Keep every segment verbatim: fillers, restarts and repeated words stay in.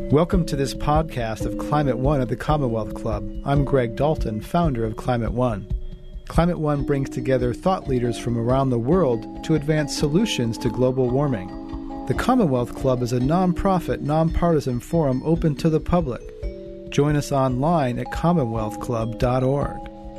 Welcome to this podcast of Climate One at the Commonwealth Club. I'm Greg Dalton, founder of Climate One. Climate One brings together thought leaders from around the world to advance solutions to global warming. The Commonwealth Club is a nonprofit, nonpartisan forum open to the public. Join us online at commonwealth club dot org.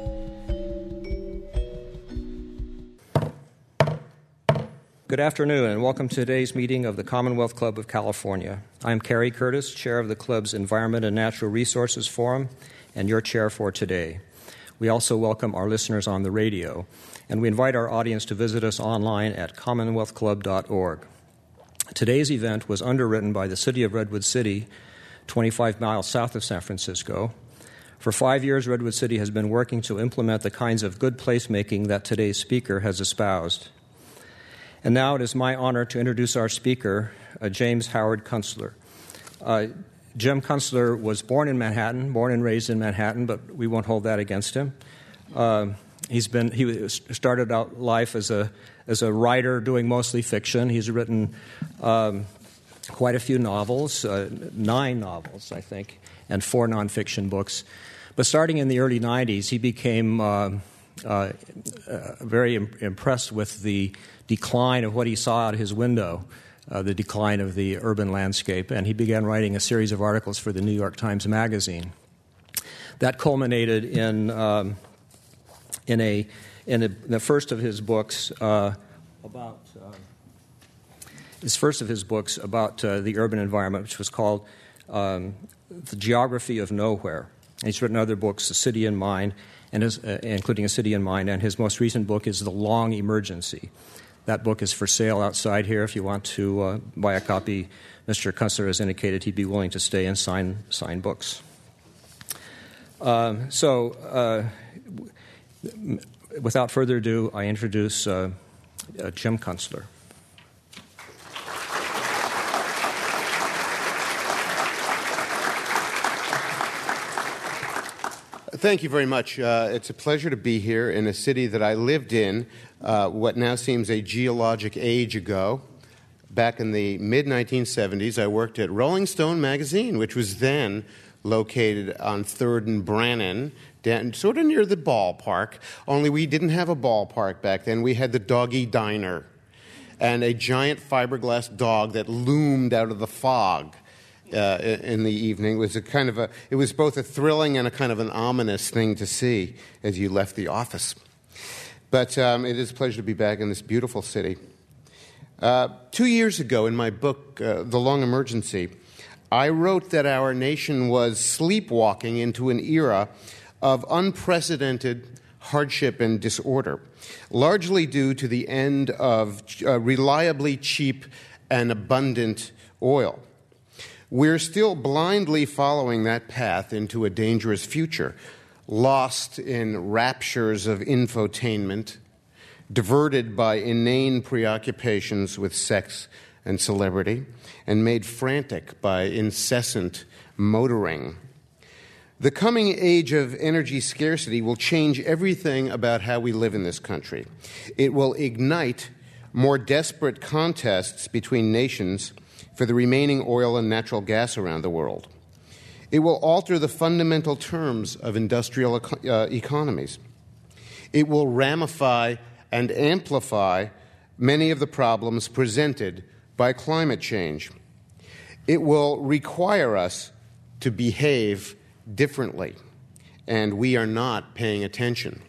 Good afternoon, and welcome to today's meeting of the Commonwealth Club of California. I'm Kerry Curtis, chair of the club's Environment and Natural Resources Forum, and your chair for today. We also welcome our listeners on the radio, and we invite our audience to visit us online at commonwealth club dot org. Today's event was underwritten by the City of Redwood City, twenty-five miles south of San Francisco. For five years, Redwood City has been working to implement the kinds of good placemaking that today's speaker has espoused. And now it is my honor to introduce our speaker, uh, James Howard Kunstler. Uh, Jim Kunstler was born in Manhattan, born and raised in Manhattan, but we won't hold that against him. Uh, he's been he started out life as a as a writer, doing mostly fiction. He's written um, quite a few novels, uh, nine novels, I think, and four nonfiction books. But starting in the early nineties, he became uh, uh, uh, very im- impressed with the decline of what he saw out his window, uh, the decline of the urban landscape, and he began writing a series of articles for the New York Times Magazine. That culminated in um, in a in, a, in the first of his books uh, about uh, his first of his books about uh, the urban environment, which was called um, The Geography of Nowhere. And he's written other books, The City in Mind, and his, uh, including A City in Mind, and his most recent book is The Long Emergency. That book is for sale outside here. If you want to uh, buy a copy, Mister Kunstler has indicated he'd be willing to stay and sign sign books. Um, so, uh, w- without further ado, I introduce uh, uh, Jim Kunstler. Thank you very much. Uh, it's a pleasure to be here in a city that I lived in uh, what now seems a geologic age ago. Back in the mid nineteen seventies, I worked at Rolling Stone magazine, which was then located on third and Brannan, down, sort of near the ballpark, only we didn't have a ballpark back then. We had the Doggy Diner and a giant fiberglass dog that loomed out of the fog. Uh, in the evening. It was a kind of a, it was both a thrilling and a kind of an ominous thing to see as you left the office. But um, it is a pleasure to be back in this beautiful city. Uh, two years ago in my book, uh, The Long Emergency, I wrote that our nation was sleepwalking into an era of unprecedented hardship and disorder, largely due to the end of uh, reliably cheap and abundant oil. We're still blindly following that path into a dangerous future, lost in raptures of infotainment, diverted by inane preoccupations with sex and celebrity, and made frantic by incessant motoring. The coming age of energy scarcity will change everything about how we live in this country. It will ignite more desperate contests between nations for the remaining oil and natural gas around the world. It will alter the fundamental terms of industrial eco- uh, economies. It will ramify and amplify many of the problems presented by climate change. It will require us to behave differently, and we are not paying attention.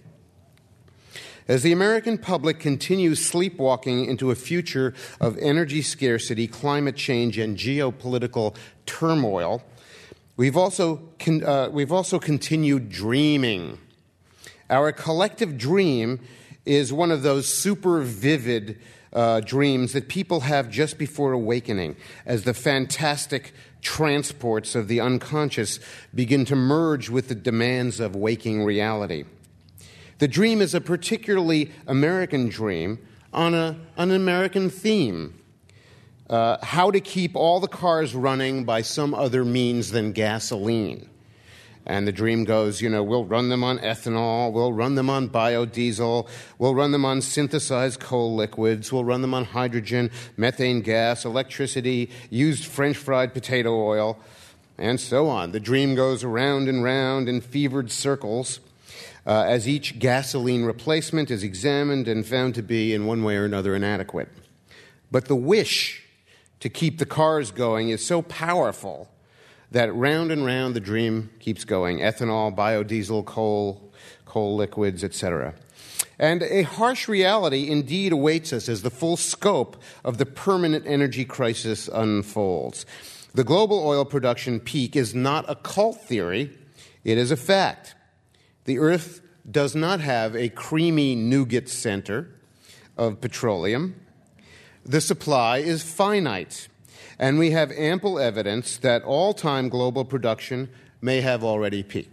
As the American public continues sleepwalking into a future of energy scarcity, climate change, and geopolitical turmoil, we've also con- uh, we've also continued dreaming. Our collective dream is one of those super vivid uh, dreams that people have just before awakening, as the fantastic transports of the unconscious begin to merge with the demands of waking reality. The dream is a particularly American dream on a, an American theme. Uh, how to keep all the cars running by some other means than gasoline. And the dream goes, you know, we'll run them on ethanol, we'll run them on biodiesel, we'll run them on synthesized coal liquids, we'll run them on hydrogen, methane gas, electricity, used French fried potato oil. and so on. The dream goes round and round in fevered circles uh, as each gasoline replacement is examined and found to be, in one way or another, inadequate. But the wish to keep the cars going is so powerful that round and round the dream keeps going. Ethanol, biodiesel, coal, coal liquids, et cetera. And a harsh reality indeed awaits us as the full scope of the permanent energy crisis unfolds. The global oil production peak is not a cult theory, it is a fact. The Earth does not have a creamy nougat center of petroleum. The supply is finite, and we have ample evidence that all-time global production may have already peaked.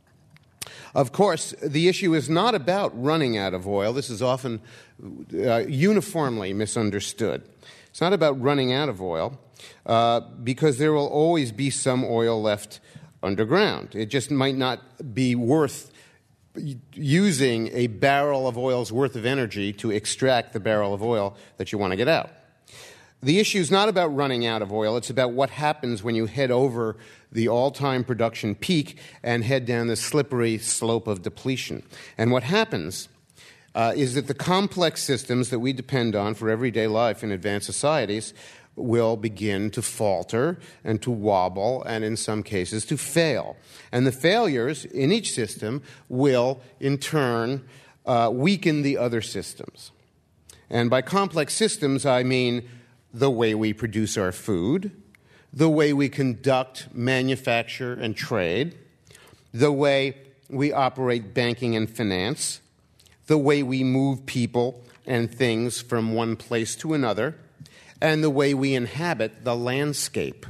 Of course, the issue is not about running out of oil. This is often uh, uniformly misunderstood. It's not about running out of oil uh, because there will always be some oil left underground. It just might not be worth using a barrel of oil's worth of energy to extract the barrel of oil that you want to get out. The issue is not about running out of oil. It's about what happens when you head over the all-time production peak and head down the slippery slope of depletion. And what happens uh, is that the complex systems that we depend on for everyday life in advanced societies will begin to falter and to wobble and, in some cases, to fail. And the failures in each system will, in turn, uh, weaken the other systems. And by complex systems, I mean the way we produce our food, the way we conduct, manufacture, and trade, the way we operate banking and finance, the way we move people and things from one place to another, and the way we inhabit the landscape.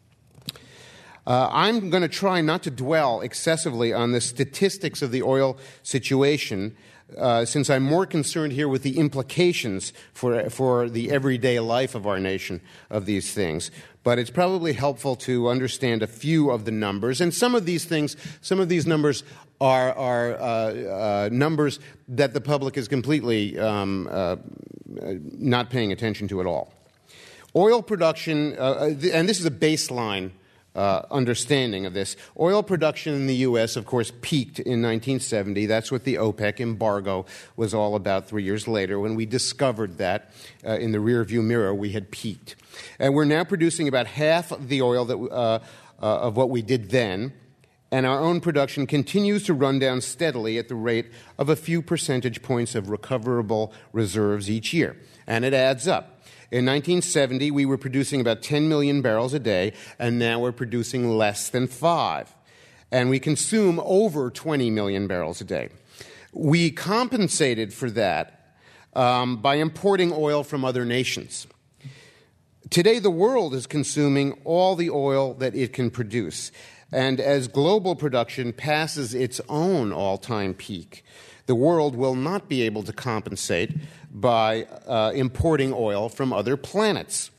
Uh, I'm going to try not to dwell excessively on the statistics of the oil situation, Uh, since I'm more concerned here with the implications for, for the everyday life of our nation of these things. But it's probably helpful to understand a few of the numbers. And some of these things, some of these numbers are, are uh, uh, numbers that the public is completely um, uh, not paying attention to at all. Oil production, uh, and this is a baseline Uh, understanding of this. Oil production in the U S, of course, peaked in nineteen seventy. That's what the OPEC embargo was all about three years later when we discovered that uh, in the rearview mirror we had peaked. And we're now producing about half of the oil that, uh, uh, of what we did then, and our own production continues to run down steadily at the rate of a few percentage points of recoverable reserves each year. And it adds up. In nineteen seventy, we were producing about ten million barrels a day, and now we're producing less than five. And we consume over twenty million barrels a day. We compensated for that um, by importing oil from other nations. Today, the world is consuming all the oil that it can produce. And as global production passes its own all-time peak, the world will not be able to compensate by uh, importing oil from other planets.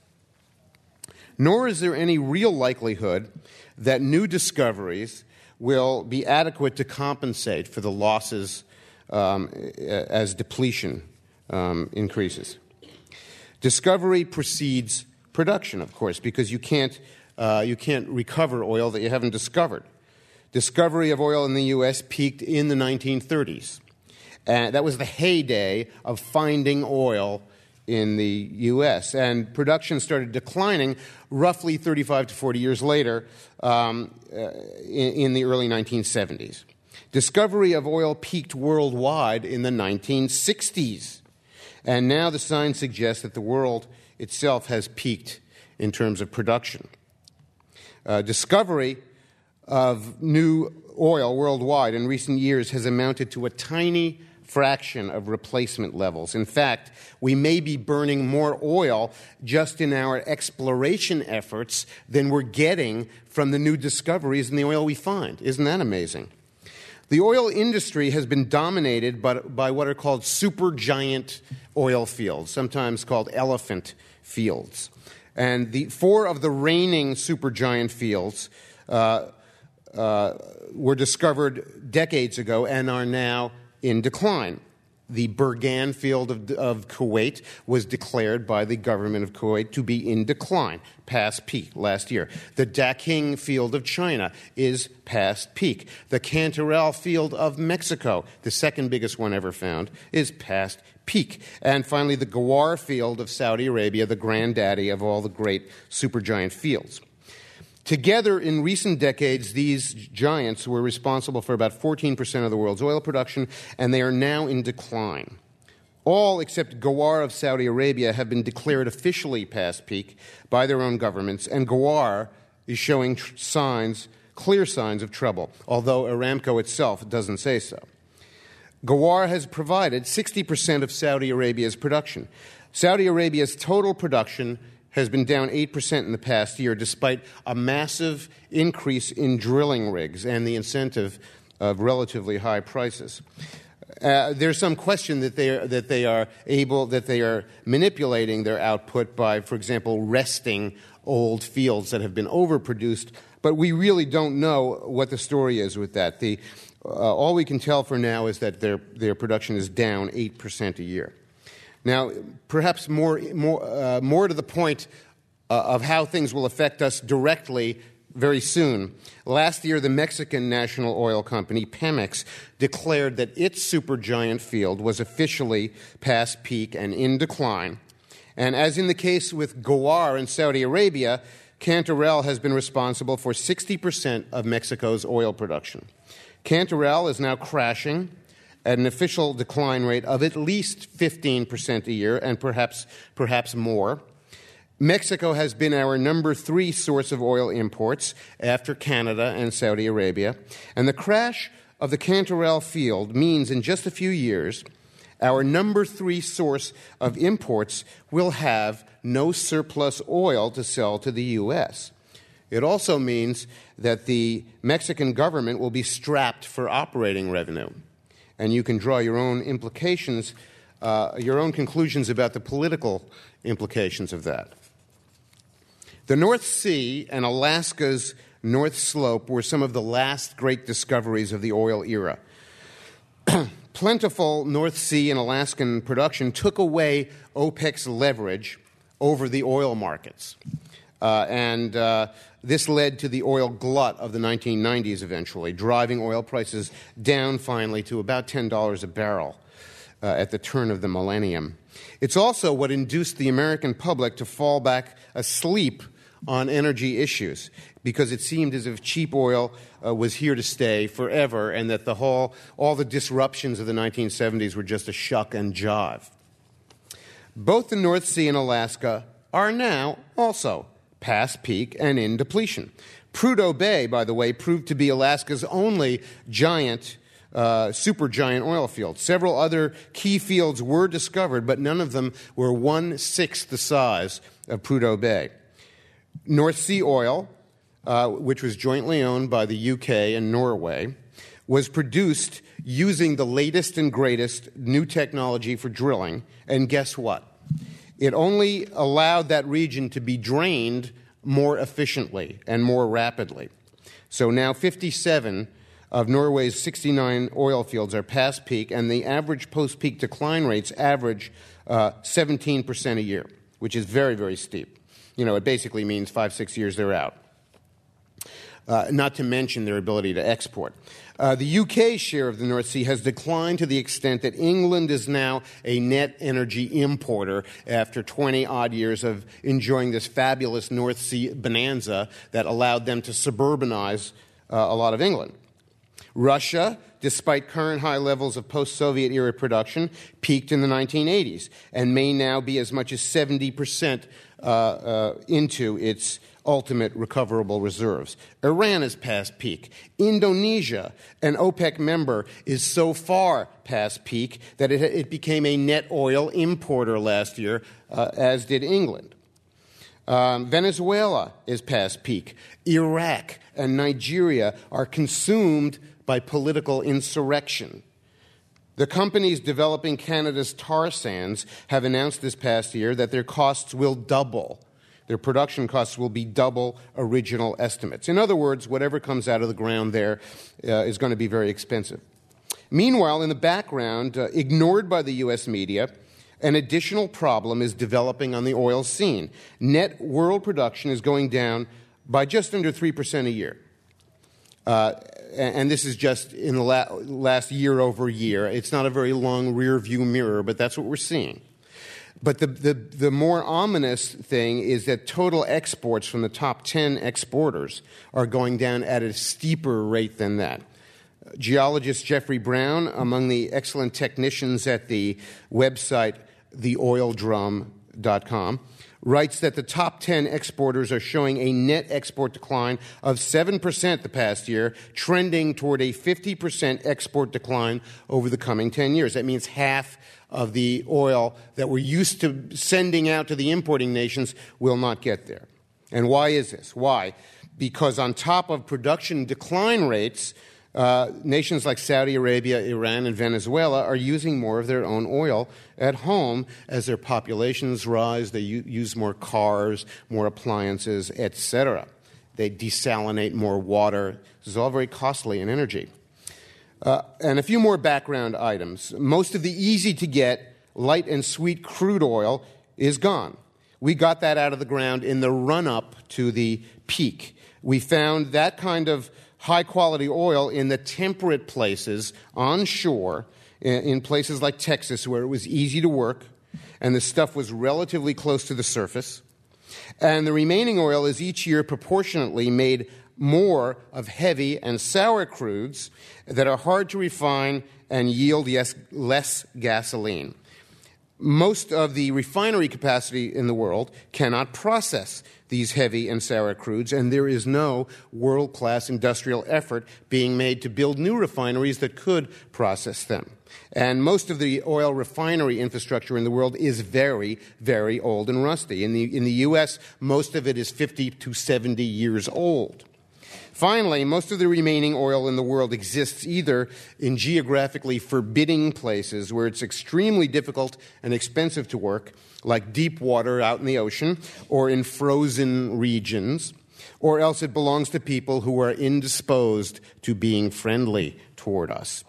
Nor is there any real likelihood that new discoveries will be adequate to compensate for the losses um, as depletion um, increases. Discovery precedes production, of course, because you can't, uh, you can't recover oil that you haven't discovered. Discovery of oil in the U S peaked in the nineteen thirties. And that was the heyday of finding oil in the U S. And production started declining roughly thirty-five to forty years later um, uh, in, in the early nineteen seventies. Discovery of oil peaked worldwide in the nineteen sixties. And now the signs suggest that the world itself has peaked in terms of production. Uh, discovery of new oil worldwide in recent years has amounted to a tiny fraction of replacement levels. In fact, we may be burning more oil just in our exploration efforts than we're getting from the new discoveries in the oil we find. Isn't that amazing? The oil industry has been dominated by, by what are called supergiant oil fields, sometimes called elephant fields. And the four of the reigning supergiant fields uh, uh, were discovered decades ago and are now in decline. The Burgan field of, of Kuwait was declared by the government of Kuwait to be in decline, past peak last year. The Daqing field of China is past peak. The Cantarell field of Mexico, the second biggest one ever found, is past peak. And finally, the Ghawar field of Saudi Arabia, the granddaddy of all the great supergiant fields. Together, in recent decades, these giants were responsible for about fourteen percent of the world's oil production, and they are now in decline. All except Ghawar of Saudi Arabia have been declared officially past peak by their own governments, and Ghawar is showing tr- signs, clear signs of trouble, although Aramco itself doesn't say so. Ghawar has provided sixty percent of Saudi Arabia's production. Saudi Arabia's total production has been down eight percent in the past year, despite a massive increase in drilling rigs and the incentive of relatively high prices. Uh, there's some question that they are, that they are able, that they are manipulating their output by, for example, resting old fields that have been overproduced, but we really don't know what the story is with that. The, uh, all we can tell for now is that their, their production is down eight percent a year. Now, perhaps more, more, uh, more to the point uh, of how things will affect us directly very soon. Last year, the Mexican national oil company, Pemex, declared that its supergiant field was officially past peak and in decline. And as in the case with Ghawar in Saudi Arabia, Cantarell has been responsible for sixty percent of Mexico's oil production. Cantarell is now crashing at an official decline rate of at least fifteen percent a year, and perhaps perhaps more. Mexico has been our number three source of oil imports after Canada and Saudi Arabia, and the crash of the Cantarell field means in just a few years our number three source of imports will have no surplus oil to sell to the U S. It also means that the Mexican government will be strapped for operating revenue. And you can draw your own implications, uh, your own conclusions about the political implications of that. The North Sea and Alaska's North Slope were some of the last great discoveries of the oil era. Plentiful North Sea and Alaskan production took away OPEC's leverage over the oil markets. Uh, and uh, this led to the oil glut of the nineteen nineties eventually, driving oil prices down finally to about ten dollars a barrel uh, at the turn of the millennium. It's also what induced the American public to fall back asleep on energy issues, because it seemed as if cheap oil uh, was here to stay forever, and that the whole, all the disruptions of the nineteen seventies were just a shuck and jive. Both the North Sea and Alaska are now also past peak and in depletion. Prudhoe Bay, by the way, proved to be Alaska's only giant, uh, supergiant oil field. Several other key fields were discovered, but none of them were one-sixth the size of Prudhoe Bay. North Sea oil, uh, which was jointly owned by the U K and Norway, was produced using the latest and greatest new technology for drilling, and guess what? It only allowed that region to be drained more efficiently and more rapidly. So now fifty-seven of Norway's sixty-nine oil fields are past peak, and the average post-peak decline rates average uh, seventeen percent a year, which is very, very steep. You know, it basically means five, six years they're out. Uh, not to mention their ability to export. Uh, the U K's share of the North Sea has declined to the extent that England is now a net energy importer after twenty-odd years of enjoying this fabulous North Sea bonanza that allowed them to suburbanize uh, a lot of England. Russia, despite current high levels of post-Soviet era production, peaked in the nineteen eighties and may now be as much as seventy percent uh, uh, into its ultimate recoverable reserves. Iran is past peak. Indonesia, an OPEC member, is so far past peak that it, it became a net oil importer last year, uh, as did England. Um, Venezuela is past peak. Iraq and Nigeria are consumed by political insurrection. The companies developing Canada's tar sands have announced this past year that their costs will double. Their production costs will be double original estimates. In other words, whatever comes out of the ground there uh, is going to be very expensive. Meanwhile, in the background, uh, ignored by the U S media, an additional problem is developing on the oil scene. Net world production is going down by just under three percent a year. Uh, and this is just in the la- last year over year. It's not a very long rear view mirror, but that's what we're seeing. But the, the, the more ominous thing is that total exports from the top ten exporters are going down at a steeper rate than that. Geologist Jeffrey Brown, among the excellent technicians at the website the oil drum dot com, writes that the top ten exporters are showing a net export decline of seven percent the past year, trending toward a fifty percent export decline over the coming ten years. That means half of the oil that we're used to sending out to the importing nations will not get there. And why is this? Why? Because on top of production decline rates, Uh, nations like Saudi Arabia, Iran, and Venezuela are using more of their own oil at home as their populations rise. They u- use more cars, more appliances, et cetera. They desalinate more water. This is all very costly in energy. Uh, and a few more background items. Most of the easy-to-get light and sweet crude oil is gone. We got that out of the ground in the run-up to the peak. We found that kind of high-quality oil in the temperate places onshore, in places like Texas, where it was easy to work, and the stuff was relatively close to the surface. And the remaining oil is each year proportionately made more of heavy and sour crudes that are hard to refine and yield yes, less gasoline. Most of the refinery capacity in the world cannot process these heavy and sour crudes, and there is no world-class industrial effort being made to build new refineries that could process them. And most of the oil refinery infrastructure in the world is very, very old and rusty. In the, in the U S, most of it is fifty to seventy years old. Finally, most of the remaining oil in the world exists either in geographically forbidding places where it's extremely difficult and expensive to work, like deep water out in the ocean, or in frozen regions, or else it belongs to people who are indisposed to being friendly toward us.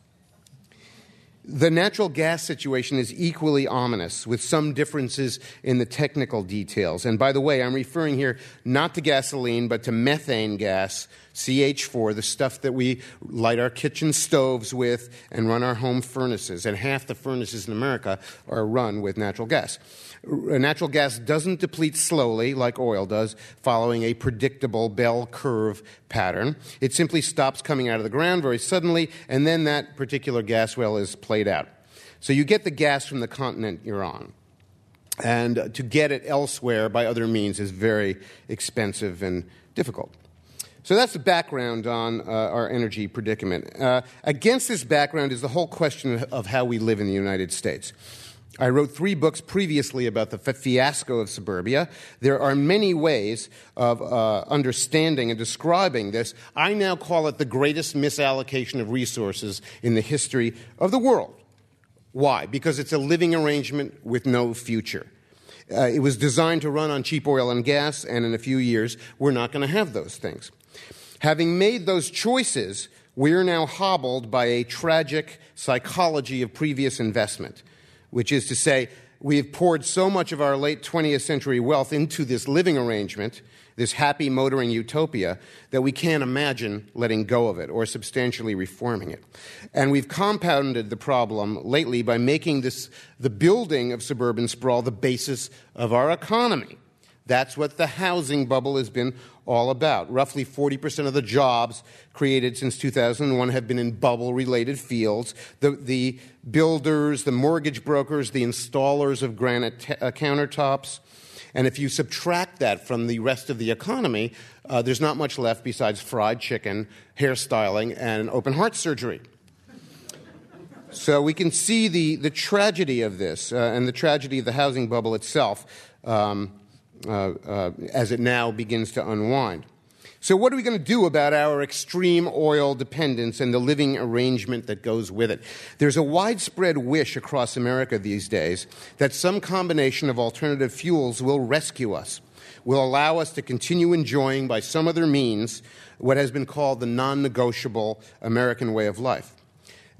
The natural gas situation is equally ominous, with some differences in the technical details. And by the way, I'm referring here not to gasoline, but to methane gas, C H four, the stuff that we light our kitchen stoves with and run our home furnaces. And half the furnaces in America are run with natural gas. Natural gas doesn't deplete slowly like oil does, following a predictable bell curve pattern. It simply stops coming out of the ground very suddenly, and then that particular gas well is played out. So you get the gas from the continent you're on. And to get it elsewhere by other means is very expensive and difficult. So that's the background on uh, our energy predicament. Uh, against this background is the whole question of how we live in the United States. I wrote three books previously about the fiasco of suburbia. There are many ways of uh, understanding and describing this. I now call it the greatest misallocation of resources in the history of the world. Why? Because it's a living arrangement with no future. Uh, it was designed to run on cheap oil and gas, and in a few years, we're not going to have those things. Having made those choices, we're now hobbled by a tragic psychology of previous investment, which is to say, we have poured so much of our late twentieth century wealth into this living arrangement, this happy motoring utopia, that we can't imagine letting go of it or substantially reforming it. And we've compounded the problem lately by making this, the building of suburban sprawl, the basis of our economy. That's what the housing bubble has been all about. Roughly forty percent of the jobs created since two thousand one have been in bubble-related fields. The, the builders, the mortgage brokers, the installers of granite t- uh, countertops. And if you subtract that from the rest of the economy, uh, there's not much left besides fried chicken, hairstyling, and open heart surgery. So we can see the, the tragedy of this uh, and the tragedy of the housing bubble itself um, uh, uh, as it now begins to unwind. So what are we going to do about our extreme oil dependence and the living arrangement that goes with it? There's a widespread wish across America these days that some combination of alternative fuels will rescue us, will allow us to continue enjoying by some other means what has been called the non-negotiable American way of life.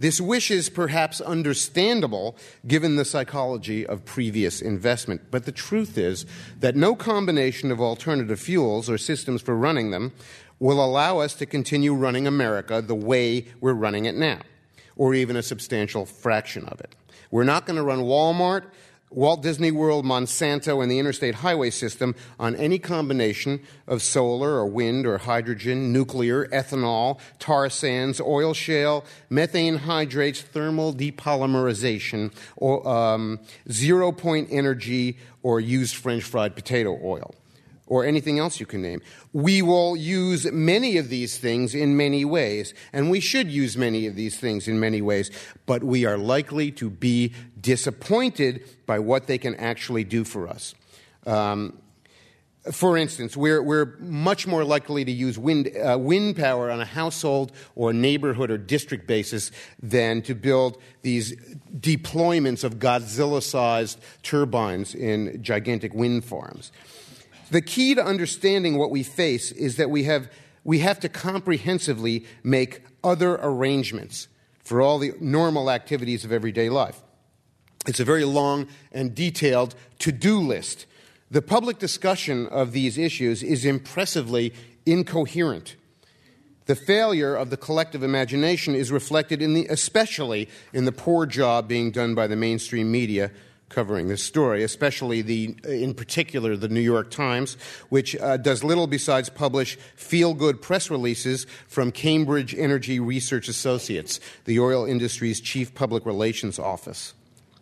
This wish is perhaps understandable given the psychology of previous investment, but the truth is that no combination of alternative fuels or systems for running them will allow us to continue running America the way we're running it now, or even a substantial fraction of it. We're not going to run Walmart, Walt Disney World, Monsanto, and the interstate highway system on any combination of solar or wind or hydrogen, nuclear, ethanol, tar sands, oil shale, methane hydrates, thermal depolymerization, or um, zero-point energy, or used French fried potato oil, or anything else you can name. We will use many of these things in many ways, and we should use many of these things in many ways, but we are likely to be disappointed by what they can actually do for us. Um, for instance, we're, we're much more likely to use wind, uh, wind power on a household or neighborhood or district basis than to build these deployments of Godzilla-sized turbines in gigantic wind farms. The key to understanding what we face is that we have, we have to comprehensively make other arrangements for all the normal activities of everyday life. It's a very long and detailed to-do list. The public discussion of these issues is impressively incoherent. The failure of the collective imagination is reflected in the, especially in the poor job being done by the mainstream media covering this story, especially the, in particular, the New York Times, which uh, does little besides publish feel-good press releases from Cambridge Energy Research Associates, the oil industry's chief public relations office.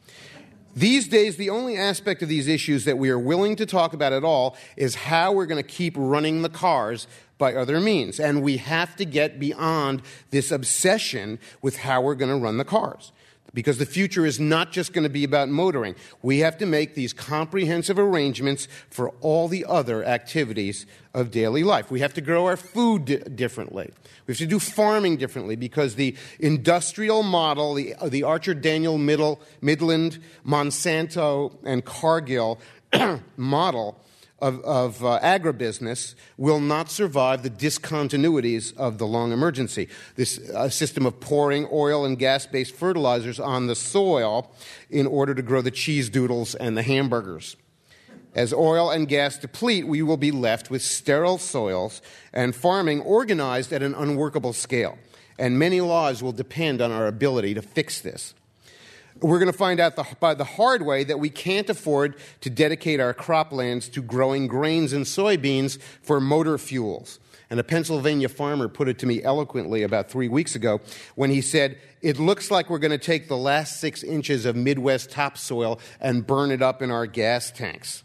These days, the only aspect of these issues that we are willing to talk about at all is how we're going to keep running the cars by other means. And we have to get beyond this obsession with how we're going to run the cars. Because the future is not just going to be about motoring. We have to make these comprehensive arrangements for all the other activities of daily life. We have to grow our food di- differently. We have to do farming differently because the industrial model, the, uh, the Archer Daniel Middle, Midland, Monsanto, and Cargill model of, of uh, agribusiness will not survive the discontinuities of the long emergency. This uh, system of pouring oil and gas-based fertilizers on the soil in order to grow the cheese doodles and the hamburgers. As oil and gas deplete, we will be left with sterile soils and farming organized at an unworkable scale. And many lives will depend on our ability to fix this. We're going to find out the, by the hard way that we can't afford to dedicate our croplands to growing grains and soybeans for motor fuels. And a Pennsylvania farmer put it to me eloquently about three weeks ago when he said, "It looks like we're going to take the last six inches of Midwest topsoil and burn it up in our gas tanks."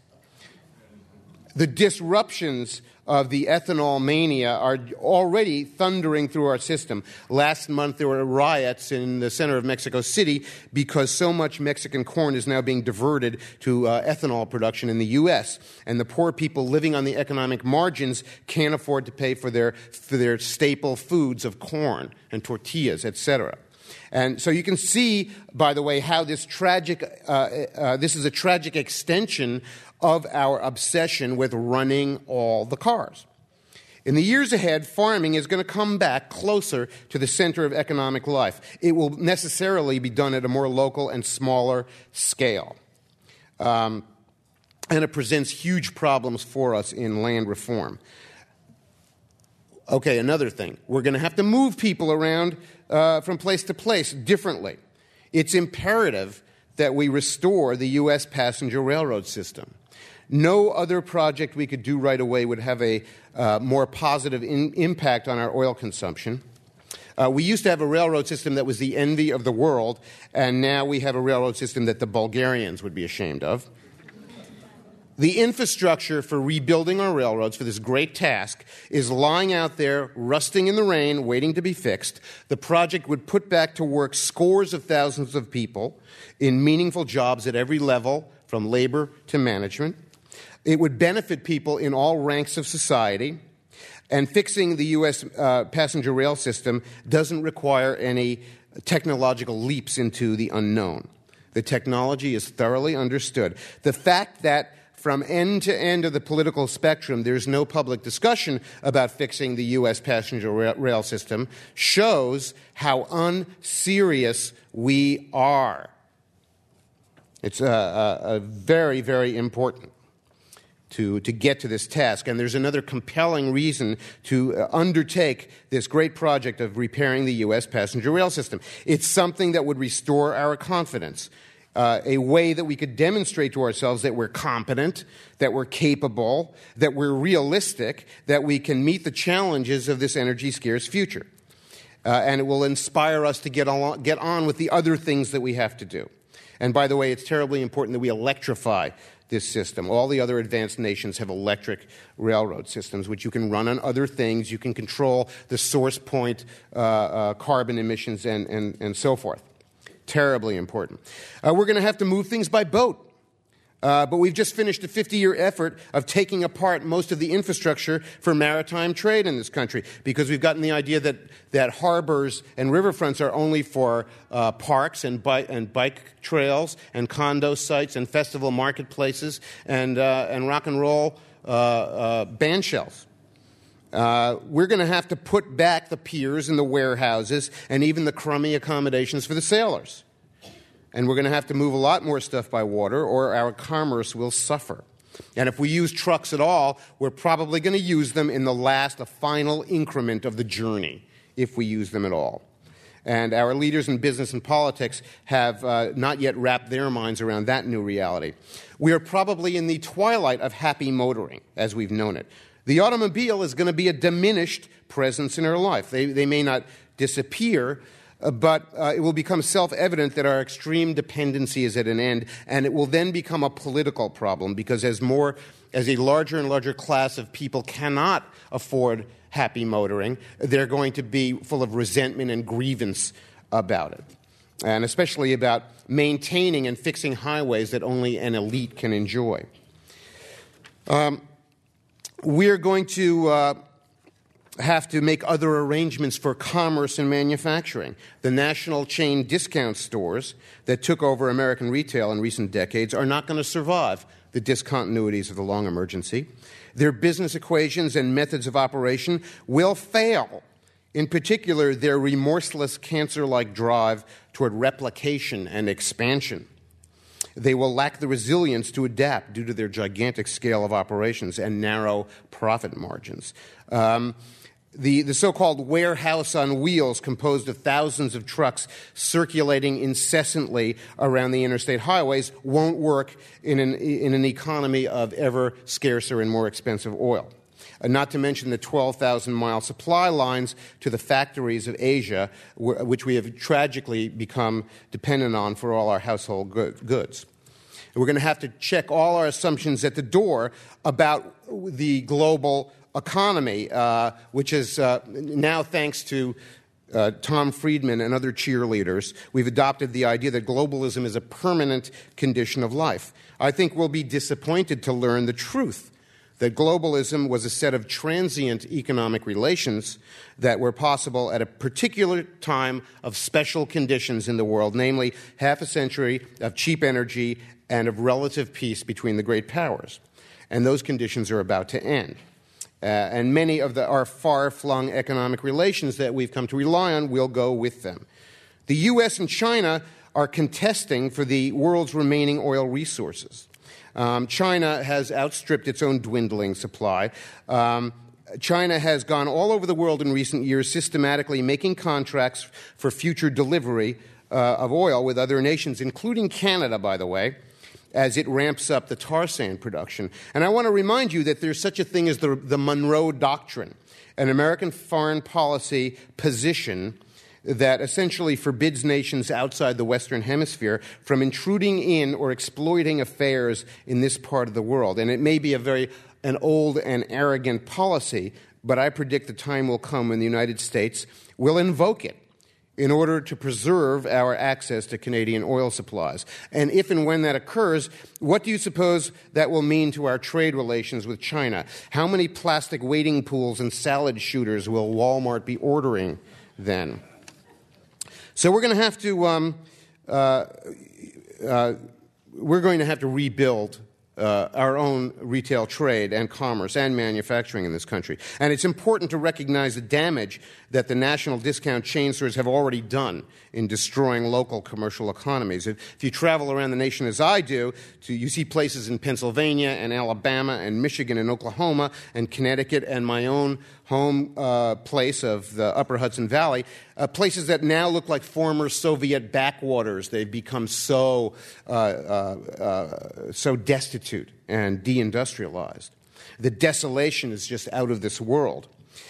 The disruptions of the ethanol mania are already thundering through our system. Last month there were riots in the center of Mexico City because so much Mexican corn is now being diverted to uh, ethanol production in the U S And the poor people living on the economic margins can't afford to pay for their, for their staple foods of corn and tortillas, et cetera. And so you can see, by the way, how this tragic, uh, uh, this is a tragic extension of our obsession with running all the cars. In the years ahead, farming is going to come back closer to the center of economic life. It will necessarily be done at a more local and smaller scale. Um, and it presents huge problems for us in land reform. Okay, another thing. We're going to have to move people around uh, from place to place differently. It's imperative that we restore the U S passenger railroad system. No other project we could do right away would have a uh, more positive in- impact on our oil consumption. Uh, we used to have a railroad system that was the envy of the world, and now we have a railroad system that the Bulgarians would be ashamed of. The infrastructure for rebuilding our railroads for this great task is lying out there, rusting in the rain, waiting to be fixed. The project would put back to work scores of thousands of people in meaningful jobs at every level, from labor to management. It would benefit people in all ranks of society. And fixing the U S uh, passenger rail system doesn't require any technological leaps into the unknown. The technology is thoroughly understood. The fact that from end to end of the political spectrum, there's no public discussion about fixing the U S passenger rail system, shows how unserious we are. It's uh, uh, very, very important to, to get to this task. And there's another compelling reason to uh, undertake this great project of repairing the U S passenger rail system. It's something that would restore our confidence, uh, a way that we could demonstrate to ourselves that we're competent, that we're capable, that we're realistic, that we can meet the challenges of this energy-scarce future. Uh, and it will inspire us to get on, get on with the other things that we have to do. And by the way, it's terribly important that we electrify this system. All the other advanced nations have electric railroad systems, which you can run on other things. You can control the source point uh, uh, carbon emissions and, and, and so forth. Terribly important. Uh, we're going to have to move things by boat. Uh, but we've just finished a fifty-year effort of taking apart most of the infrastructure for maritime trade in this country, because we've gotten the idea that, that harbors and riverfronts are only for uh, parks and, bi- and bike trails and condo sites and festival marketplaces and, uh, and rock and roll uh, uh, band shells. Uh, we're going to have to put back the piers and the warehouses and even the crummy accommodations for the sailors. And we're going to have to move a lot more stuff by water, or our commerce will suffer. And if we use trucks at all, we're probably going to use them in the last, the final increment of the journey, if we use them at all. And our leaders in business and politics have uh, not yet wrapped their minds around that new reality. We are probably in the twilight of happy motoring, as we've known it. The automobile is going to be a diminished presence in our life. They, they may not disappear, Uh, but uh, it will become self-evident that our extreme dependency is at an end, and it will then become a political problem, because as more, as a larger and larger class of people cannot afford happy motoring, they're going to be full of resentment and grievance about it, and especially about maintaining and fixing highways that only an elite can enjoy. Um, we're going to Uh, have to make other arrangements for commerce and manufacturing. The national chain discount stores that took over American retail in recent decades are not going to survive the discontinuities of the long emergency. Their business equations and methods of operation will fail. In particular, their remorseless cancer-like drive toward replication and expansion. They will lack the resilience to adapt due to their gigantic scale of operations and narrow profit margins. Um, The, the so-called warehouse on wheels, composed of thousands of trucks circulating incessantly around the interstate highways, won't work in an, in an economy of ever scarcer and more expensive oil. Uh, not to mention the twelve thousand mile supply lines to the factories of Asia, wh- which we have tragically become dependent on for all our household good, goods. And we're going to have to check all our assumptions at the door about the global economy, uh, which is uh, now, thanks to uh, Tom Friedman and other cheerleaders, we've adopted the idea that globalism is a permanent condition of life. I think we'll be disappointed to learn the truth, that globalism was a set of transient economic relations that were possible at a particular time of special conditions in the world, namely half a century of cheap energy and of relative peace between the great powers. And those conditions are about to end. Uh, and many of the, our far-flung economic relations that we've come to rely on will go with them. The U S and China are contesting for the world's remaining oil resources. Um, China has outstripped its own dwindling supply. Um, China has gone all over the world in recent years, systematically making contracts for future delivery uh, of oil with other nations, including Canada, by the way, as it ramps up the tar sand production. And I want to remind you that there's such a thing as the, the Monroe Doctrine, an American foreign policy position that essentially forbids nations outside the Western Hemisphere from intruding in or exploiting affairs in this part of the world. And it may be a very an old and arrogant policy, but I predict the time will come when the United States will invoke it in order to preserve our access to Canadian oil supplies. And if and when that occurs, what do you suppose that will mean to our trade relations with China? How many plastic wading pools and salad shooters will Walmart be ordering then? So we're going to have to um, uh, uh, we're going to have to rebuild uh, our own retail trade and commerce and manufacturing in this country. And it's important to recognize the damage that the national discount chain stores have already done in destroying local commercial economies. If, if you travel around the nation as I do, to, you see places in Pennsylvania and Alabama and Michigan and Oklahoma and Connecticut and my own home uh, place of the Upper Hudson Valley, uh, places that now look like former Soviet backwaters. They've become so uh, uh, uh, so destitute and deindustrialized. The desolation is just out of this world.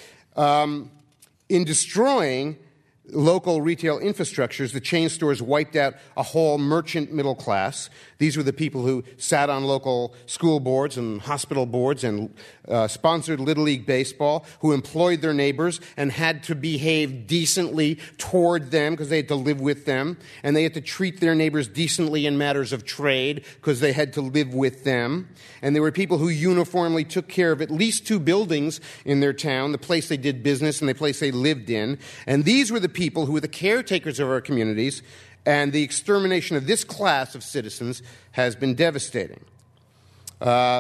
Um, in destroying local retail infrastructures, the chain stores wiped out a whole merchant middle class. These were the people who sat on local school boards and hospital boards and uh, sponsored Little League baseball, who employed their neighbors and had to behave decently toward them because they had to live with them, and they had to treat their neighbors decently in matters of trade because they had to live with them. And there were people who uniformly took care of at least two buildings in their town, the place they did business and the place they lived in. And these were the people who were the caretakers of our communities, and the extermination of this class of citizens has been devastating. Uh,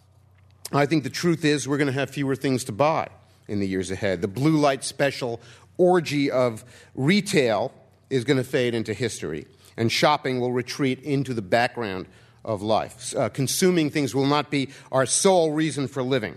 I think the truth is we're going to have fewer things to buy in the years ahead. The blue light special orgy of retail is going to fade into history, and shopping will retreat into the background of life. Uh, consuming things will not be our sole reason for living.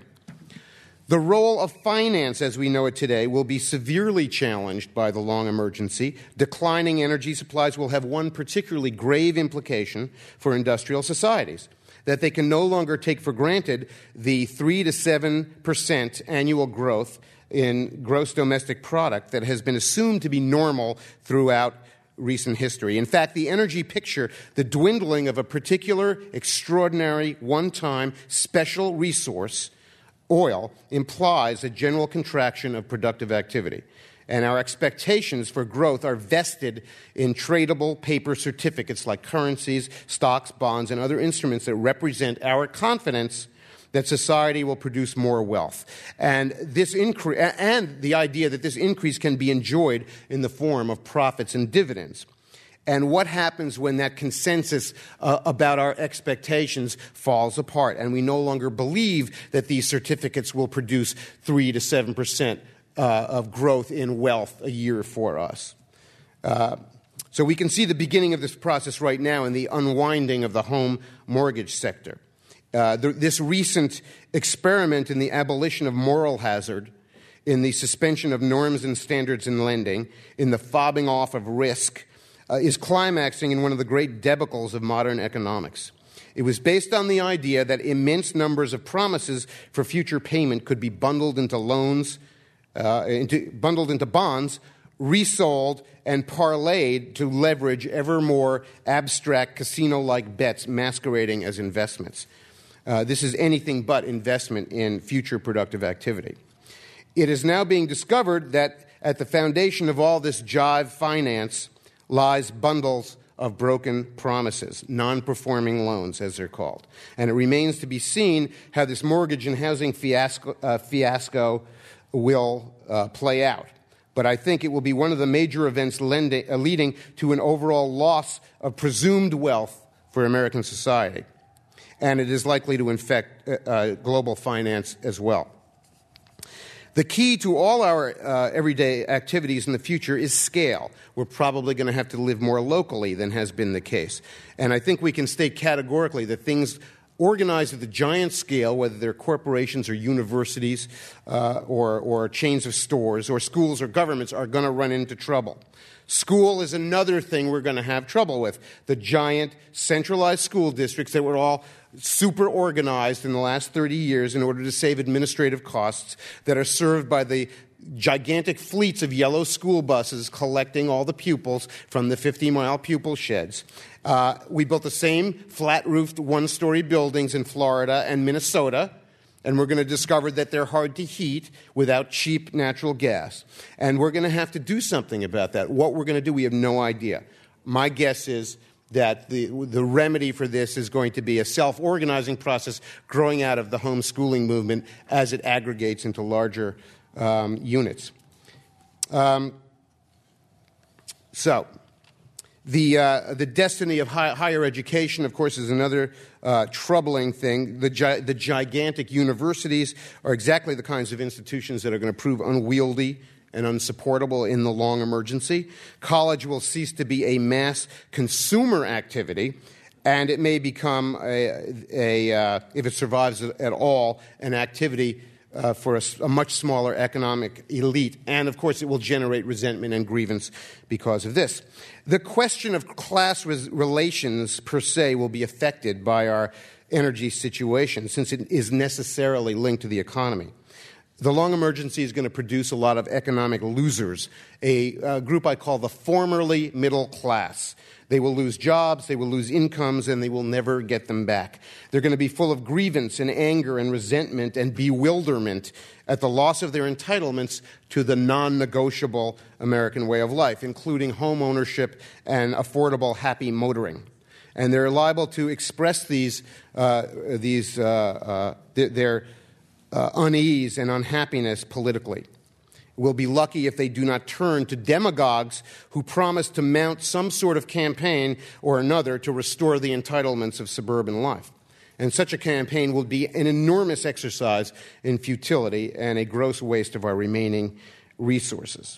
The role of finance as we know it today will be severely challenged by the long emergency. Declining energy supplies will have one particularly grave implication for industrial societies, that they can no longer take for granted the three to seven percent annual growth in gross domestic product that has been assumed to be normal throughout recent history. In fact, the energy picture, the dwindling of a particular, extraordinary, one-time, special resource, oil, implies a general contraction of productive activity. And our expectations for growth are vested in tradable paper certificates like currencies, stocks, bonds, and other instruments that represent our confidence that society will produce more wealth. And this incre- and the idea that this increase can be enjoyed in the form of profits and dividends. And what happens when that consensus uh, about our expectations falls apart and we no longer believe that these certificates will produce three to seven percent uh, of growth in wealth a year for us? Uh, so we can see the beginning of this process right now in the unwinding of the home mortgage sector. Uh, the, this recent experiment in the abolition of moral hazard, in the suspension of norms and standards in lending, in the fobbing off of risk, Uh, is climaxing in one of the great debacles of modern economics. It was based on the idea that immense numbers of promises for future payment could be bundled into loans, uh, into, bundled into bonds, resold, and parlayed to leverage ever more abstract casino-like bets masquerading as investments. Uh, this is anything but investment in future productive activity. It is now being discovered that at the foundation of all this jive finance lies bundles of broken promises, non-performing loans, as they're called. And it remains to be seen how this mortgage and housing fiasco, uh, fiasco will uh, play out. But I think it will be one of the major events lending, uh, leading to an overall loss of presumed wealth for American society. And it is likely to infect uh, uh, global finance as well. The key to all our uh, everyday activities in the future is scale. We're probably going to have to live more locally than has been the case. And I think we can state categorically that things organized at the giant scale, whether they're corporations or universities uh, or, or chains of stores or schools or governments, are going to run into trouble. School is another thing we're going to have trouble with. The giant centralized school districts that were all super organized in the last thirty years in order to save administrative costs, that are served by the gigantic fleets of yellow school buses collecting all the pupils from the fifty-mile pupil sheds. Uh, we built the same flat-roofed one-story buildings in Florida and Minnesota, and we're going to discover that they're hard to heat without cheap natural gas. And we're going to have to do something about that. What we're going to do, we have no idea. My guess is that the, the remedy for this is going to be a self-organizing process growing out of the homeschooling movement as it aggregates into larger um, units. Um, so, The, uh, the destiny of high, higher education, of course, is another uh, troubling thing. The, gi- the gigantic universities are exactly the kinds of institutions that are going to prove unwieldy and unsupportable in the long emergency. College will cease to be a mass consumer activity, and it may become, a, a, uh, if it survives at all, an activity Uh, for a, a much smaller economic elite. And, of course, it will generate resentment and grievance because of this. The question of class res- relations, per se, will be affected by our energy situation, since it is necessarily linked to the economy. The long emergency is going to produce a lot of economic losers, a, a group I call the formerly middle class. They will lose jobs, they will lose incomes, and they will never get them back. They're going to be full of grievance and anger and resentment and bewilderment at the loss of their entitlements to the non-negotiable American way of life, including home ownership and affordable, happy motoring. And they're liable to express these, uh, these uh, uh, th- their uh, unease and unhappiness politically. We'll be lucky if they do not turn to demagogues who promise to mount some sort of campaign or another to restore the entitlements of suburban life. And such a campaign will be an enormous exercise in futility and a gross waste of our remaining resources.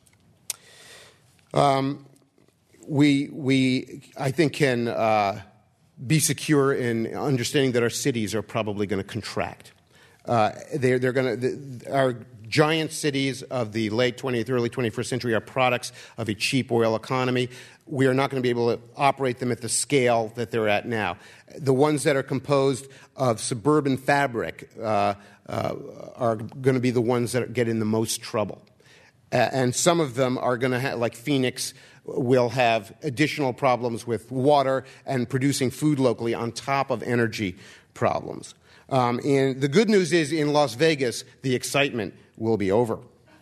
Um, we, we, I think, can uh, be secure in understanding that our cities are probably going to contract. Uh, they're, they're going to, our giant cities of the late twentieth, early twenty-first century are products of a cheap oil economy. We are not going to be able to operate them at the scale that they're at now. The ones that are composed of suburban fabric uh, uh, are going to be the ones that get in the most trouble. Uh, and some of them are going to have, like Phoenix, will have additional problems with water and producing food locally on top of energy problems. Um, and the good news is in Las Vegas, the excitement will be over.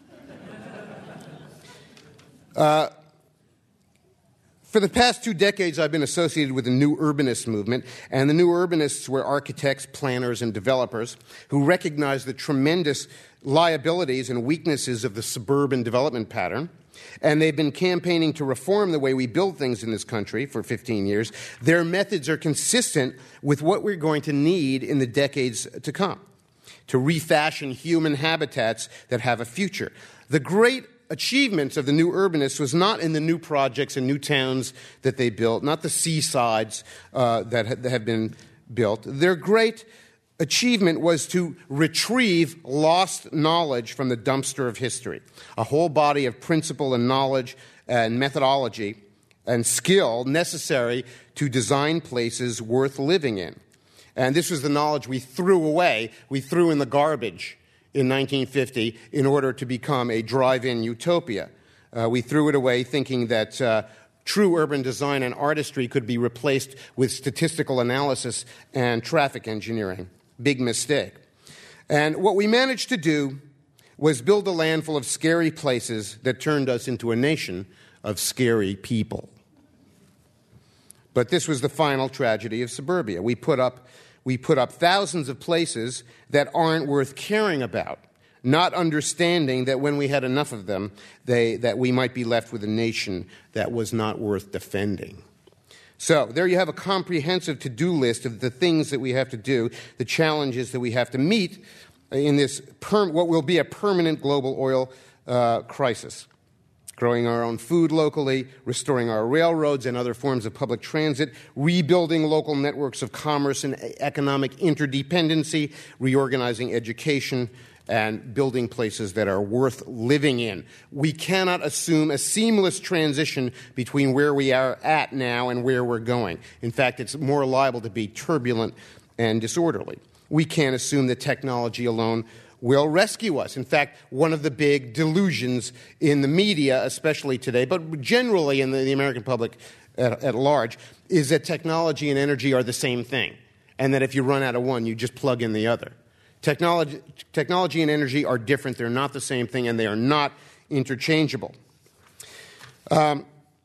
Uh, for the past two decades, I've been associated with the New Urbanist movement, and the New Urbanists were architects, planners, and developers who recognized the tremendous liabilities and weaknesses of the suburban development pattern. And they've been campaigning to reform the way we build things in this country for fifteen years. Their methods are consistent with what we're going to need in the decades to come, to refashion human habitats that have a future. The great achievements of the New Urbanists was not in the new projects and new towns that they built, not the seasides uh, that, ha- that have been built. Their great achievement was to retrieve lost knowledge from the dumpster of history, a whole body of principle and knowledge and methodology and skill necessary to design places worth living in. And this was the knowledge we threw away, we threw in the garbage in nineteen fifty in order to become a drive-in utopia. Uh, we threw it away thinking that uh, true urban design and artistry could be replaced with statistical analysis and traffic engineering. Big mistake. And what we managed to do was build a land full of scary places that turned us into a nation of scary people. But this was the final tragedy of suburbia. We put up, we put up thousands of places that aren't worth caring about, not understanding that when we had enough of them, they, that we might be left with a nation that was not worth defending. So there you have a comprehensive to-do list of the things that we have to do, the challenges that we have to meet in this per- what will be a permanent global oil uh, crisis. Growing our own food locally, restoring our railroads and other forms of public transit, rebuilding local networks of commerce and economic interdependency, reorganizing education, and building places that are worth living in. We cannot assume a seamless transition between where we are at now and where we're going. In fact, it's more liable to be turbulent and disorderly. We can't assume that technology alone will rescue us. In fact, one of the big delusions in the media, especially today, but generally in the, the American public at, at large, is that technology and energy are the same thing, and that if you run out of one, you just plug in the other. Technology, technology and energy are different. They're not the same thing, and they are not interchangeable. Um,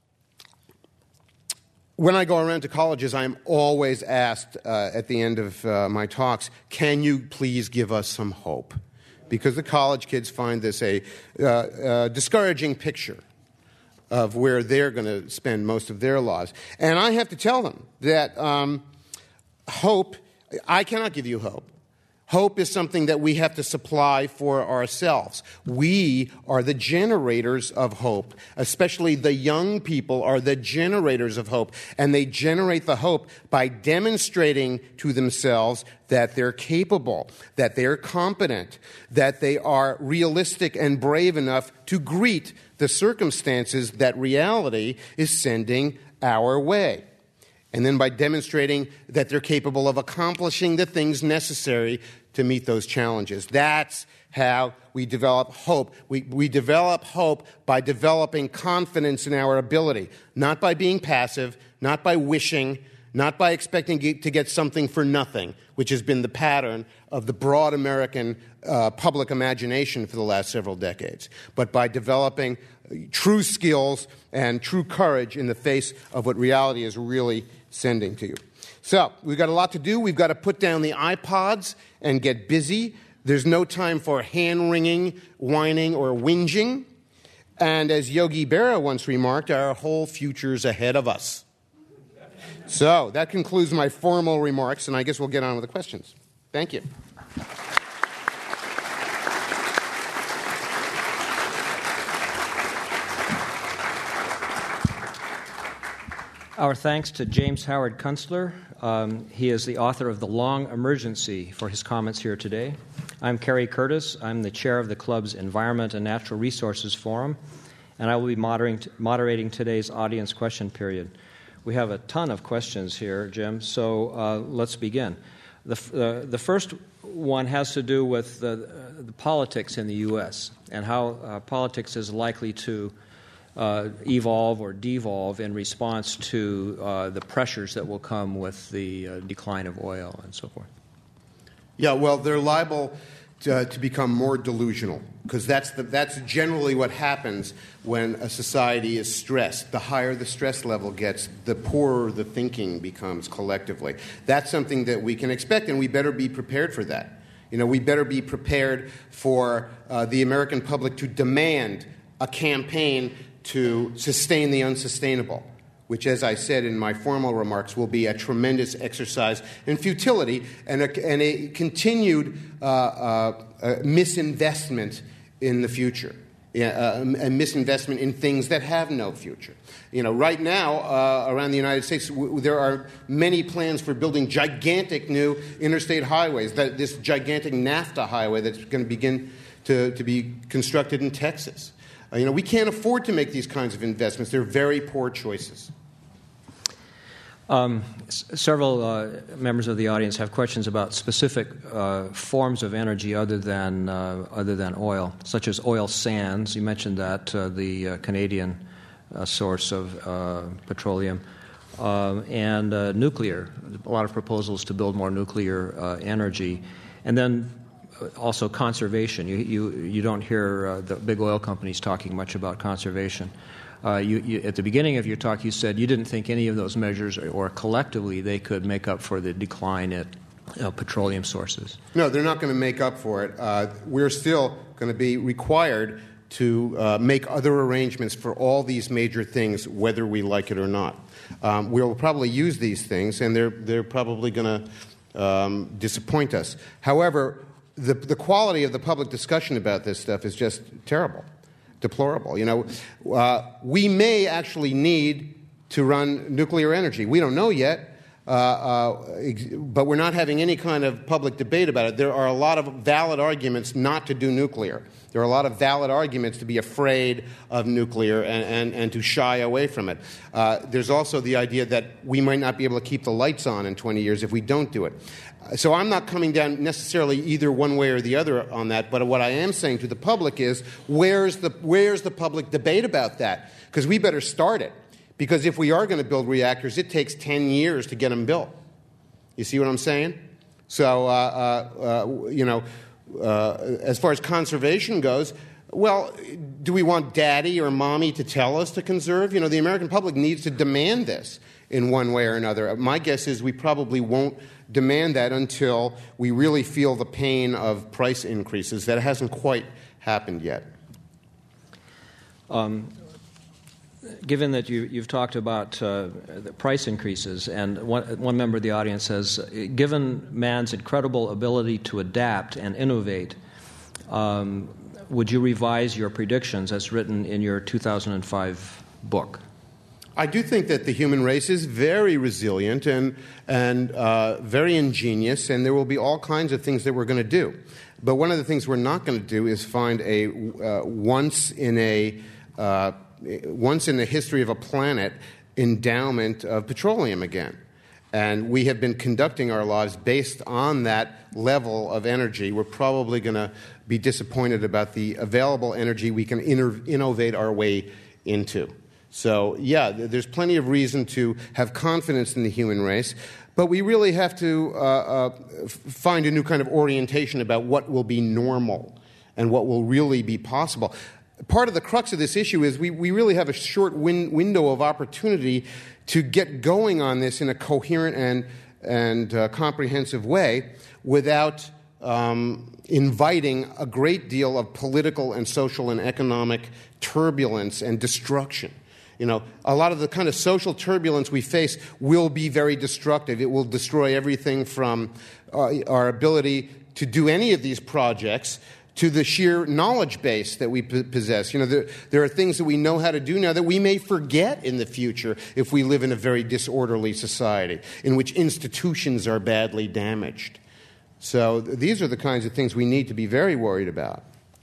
when I go around to colleges, I'm always asked uh, at the end of uh, my talks, can you please give us some hope? Because the college kids find this a uh, uh, discouraging picture of where they're going to spend most of their lives. And I have to tell them that um, hope, I cannot give you hope. Hope is something that we have to supply for ourselves. We are the generators of hope. Especially the young people are the generators of hope. And they generate the hope by demonstrating to themselves that they're capable, that they're competent, that they are realistic and brave enough to greet the circumstances that reality is sending our way. And then by demonstrating that they're capable of accomplishing the things necessary to meet those challenges. That's how we develop hope. We, we develop hope by developing confidence in our ability, not by being passive, not by wishing, not by expecting to get something for nothing, which has been the pattern of the broad American uh, public imagination for the last several decades, but by developing true skills and true courage in the face of what reality is really sending to you. So, we've got a lot to do. We've got to put down the iPods and get busy. There's no time for hand-wringing, whining, or whinging. And as Yogi Berra once remarked, our whole future's ahead of us. So, that concludes my formal remarks, and I guess we'll get on with the questions. Thank you. Our thanks to James Howard Kunstler. Um, he is the author of The Long Emergency for his comments here today. I'm Kerry Curtis. I'm the chair of the club's Environment and Natural Resources Forum, and I will be moderating, moderating today's audience question period. We have a ton of questions here, Jim, so uh, let's begin. The, uh, the first one has to do with the, uh, the politics in the U S and how uh, politics is likely to Uh, evolve or devolve in response to uh, the pressures that will come with the uh, decline of oil and so forth. Yeah, well, they're liable to, uh, to become more delusional, because that's the, that's generally what happens when a society is stressed. The higher the stress level gets, the poorer the thinking becomes collectively. That's something that we can expect, and we better be prepared for that. You know, we better be prepared for uh, the American public to demand a campaign to sustain the unsustainable, which, as I said in my formal remarks, will be a tremendous exercise in futility and a, and a continued uh, uh, uh, misinvestment in the future, uh, a misinvestment in things that have no future. You know, right now, uh, around the United States, w- there are many plans for building gigantic new interstate highways, that, this gigantic NAFTA highway that's going to begin to, to be constructed in Texas. Uh, you know, we can't afford to make these kinds of investments. They're very poor choices. Um, s- several uh, members of the audience have questions about specific uh, forms of energy other than uh, other than oil, such as oil sands. You mentioned that, uh, the uh, Canadian uh, source of uh, petroleum, uh, and uh, nuclear. A lot of proposals to build more nuclear uh, energy, and then also conservation. You you, you don't hear uh, the big oil companies talking much about conservation. Uh, you, you, at the beginning of your talk, you said you didn't think any of those measures, or, or collectively, they could make up for the decline at uh, petroleum sources. No, they're not going to make up for it. Uh, we're still going to be required to uh, make other arrangements for all these major things, whether we like it or not. Um, we'll probably use these things, and they're they're probably going to um, disappoint us. However, The, the quality of the public discussion about this stuff is just terrible, deplorable. You know, uh, we may actually need to run nuclear energy. We don't know yet, uh, uh, ex- but we're not having any kind of public debate about it. There are a lot of valid arguments not to do nuclear. There are a lot of valid arguments to be afraid of nuclear and, and, and to shy away from it. Uh, there's also the idea that we might not be able to keep the lights on in twenty years if we don't do it. So I'm not coming down necessarily either one way or the other on that, but what I am saying to the public is, where's the, where's the public debate about that? Because we better start it. Because if we are going to build reactors, it takes ten years to get them built. You see what I'm saying? So, uh, uh, uh, you know, uh, as far as conservation goes, well, do we want daddy or mommy to tell us to conserve? You know, the American public needs to demand this in one way or another. My guess is we probably won't demand that until we really feel the pain of price increases. That hasn't quite happened yet. Um, given that you, you've talked about uh, the price increases, and one, one member of the audience says, given man's incredible ability to adapt and innovate, um, would you revise your predictions as written in your two thousand five book? I do think that the human race is very resilient and, and uh, very ingenious, and there will be all kinds of things that we're going to do. But one of the things we're not going to do is find a uh, once in a uh, once in the history of a planet endowment of petroleum again. And we have been conducting our lives based on that level of energy. We're probably going to be disappointed about the available energy we can inter- innovate our way into. So, yeah, there's plenty of reason to have confidence in the human race, but we really have to uh, uh, find a new kind of orientation about what will be normal and what will really be possible. Part of the crux of this issue is we, we really have a short win- window of opportunity to get going on this in a coherent and, and uh, comprehensive way without um, inviting a great deal of political and social and economic turbulence and destruction. You know, a lot of the kind of social turbulence we face will be very destructive. It will destroy everything from uh, our ability to do any of these projects to the sheer knowledge base that we p- possess. You know, there, there are things that we know how to do now that we may forget in the future if we live in a very disorderly society in which institutions are badly damaged. So th- these are the kinds of things we need to be very worried about.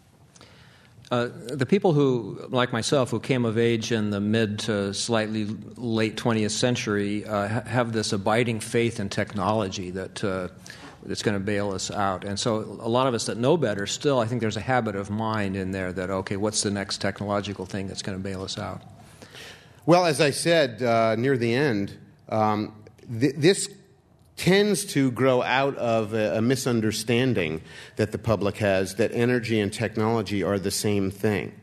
Uh, the people who, like myself, who came of age in the mid to slightly late twentieth century uh, ha- have this abiding faith in technology that uh, that's going to bail us out. And so a lot of us that know better still, I think there's a habit of mind in there that, okay, what's the next technological thing that's going to bail us out? Well, as I said uh, near the end, um, th- this tends to grow out of a, a misunderstanding that the public has that energy and technology are the same thing.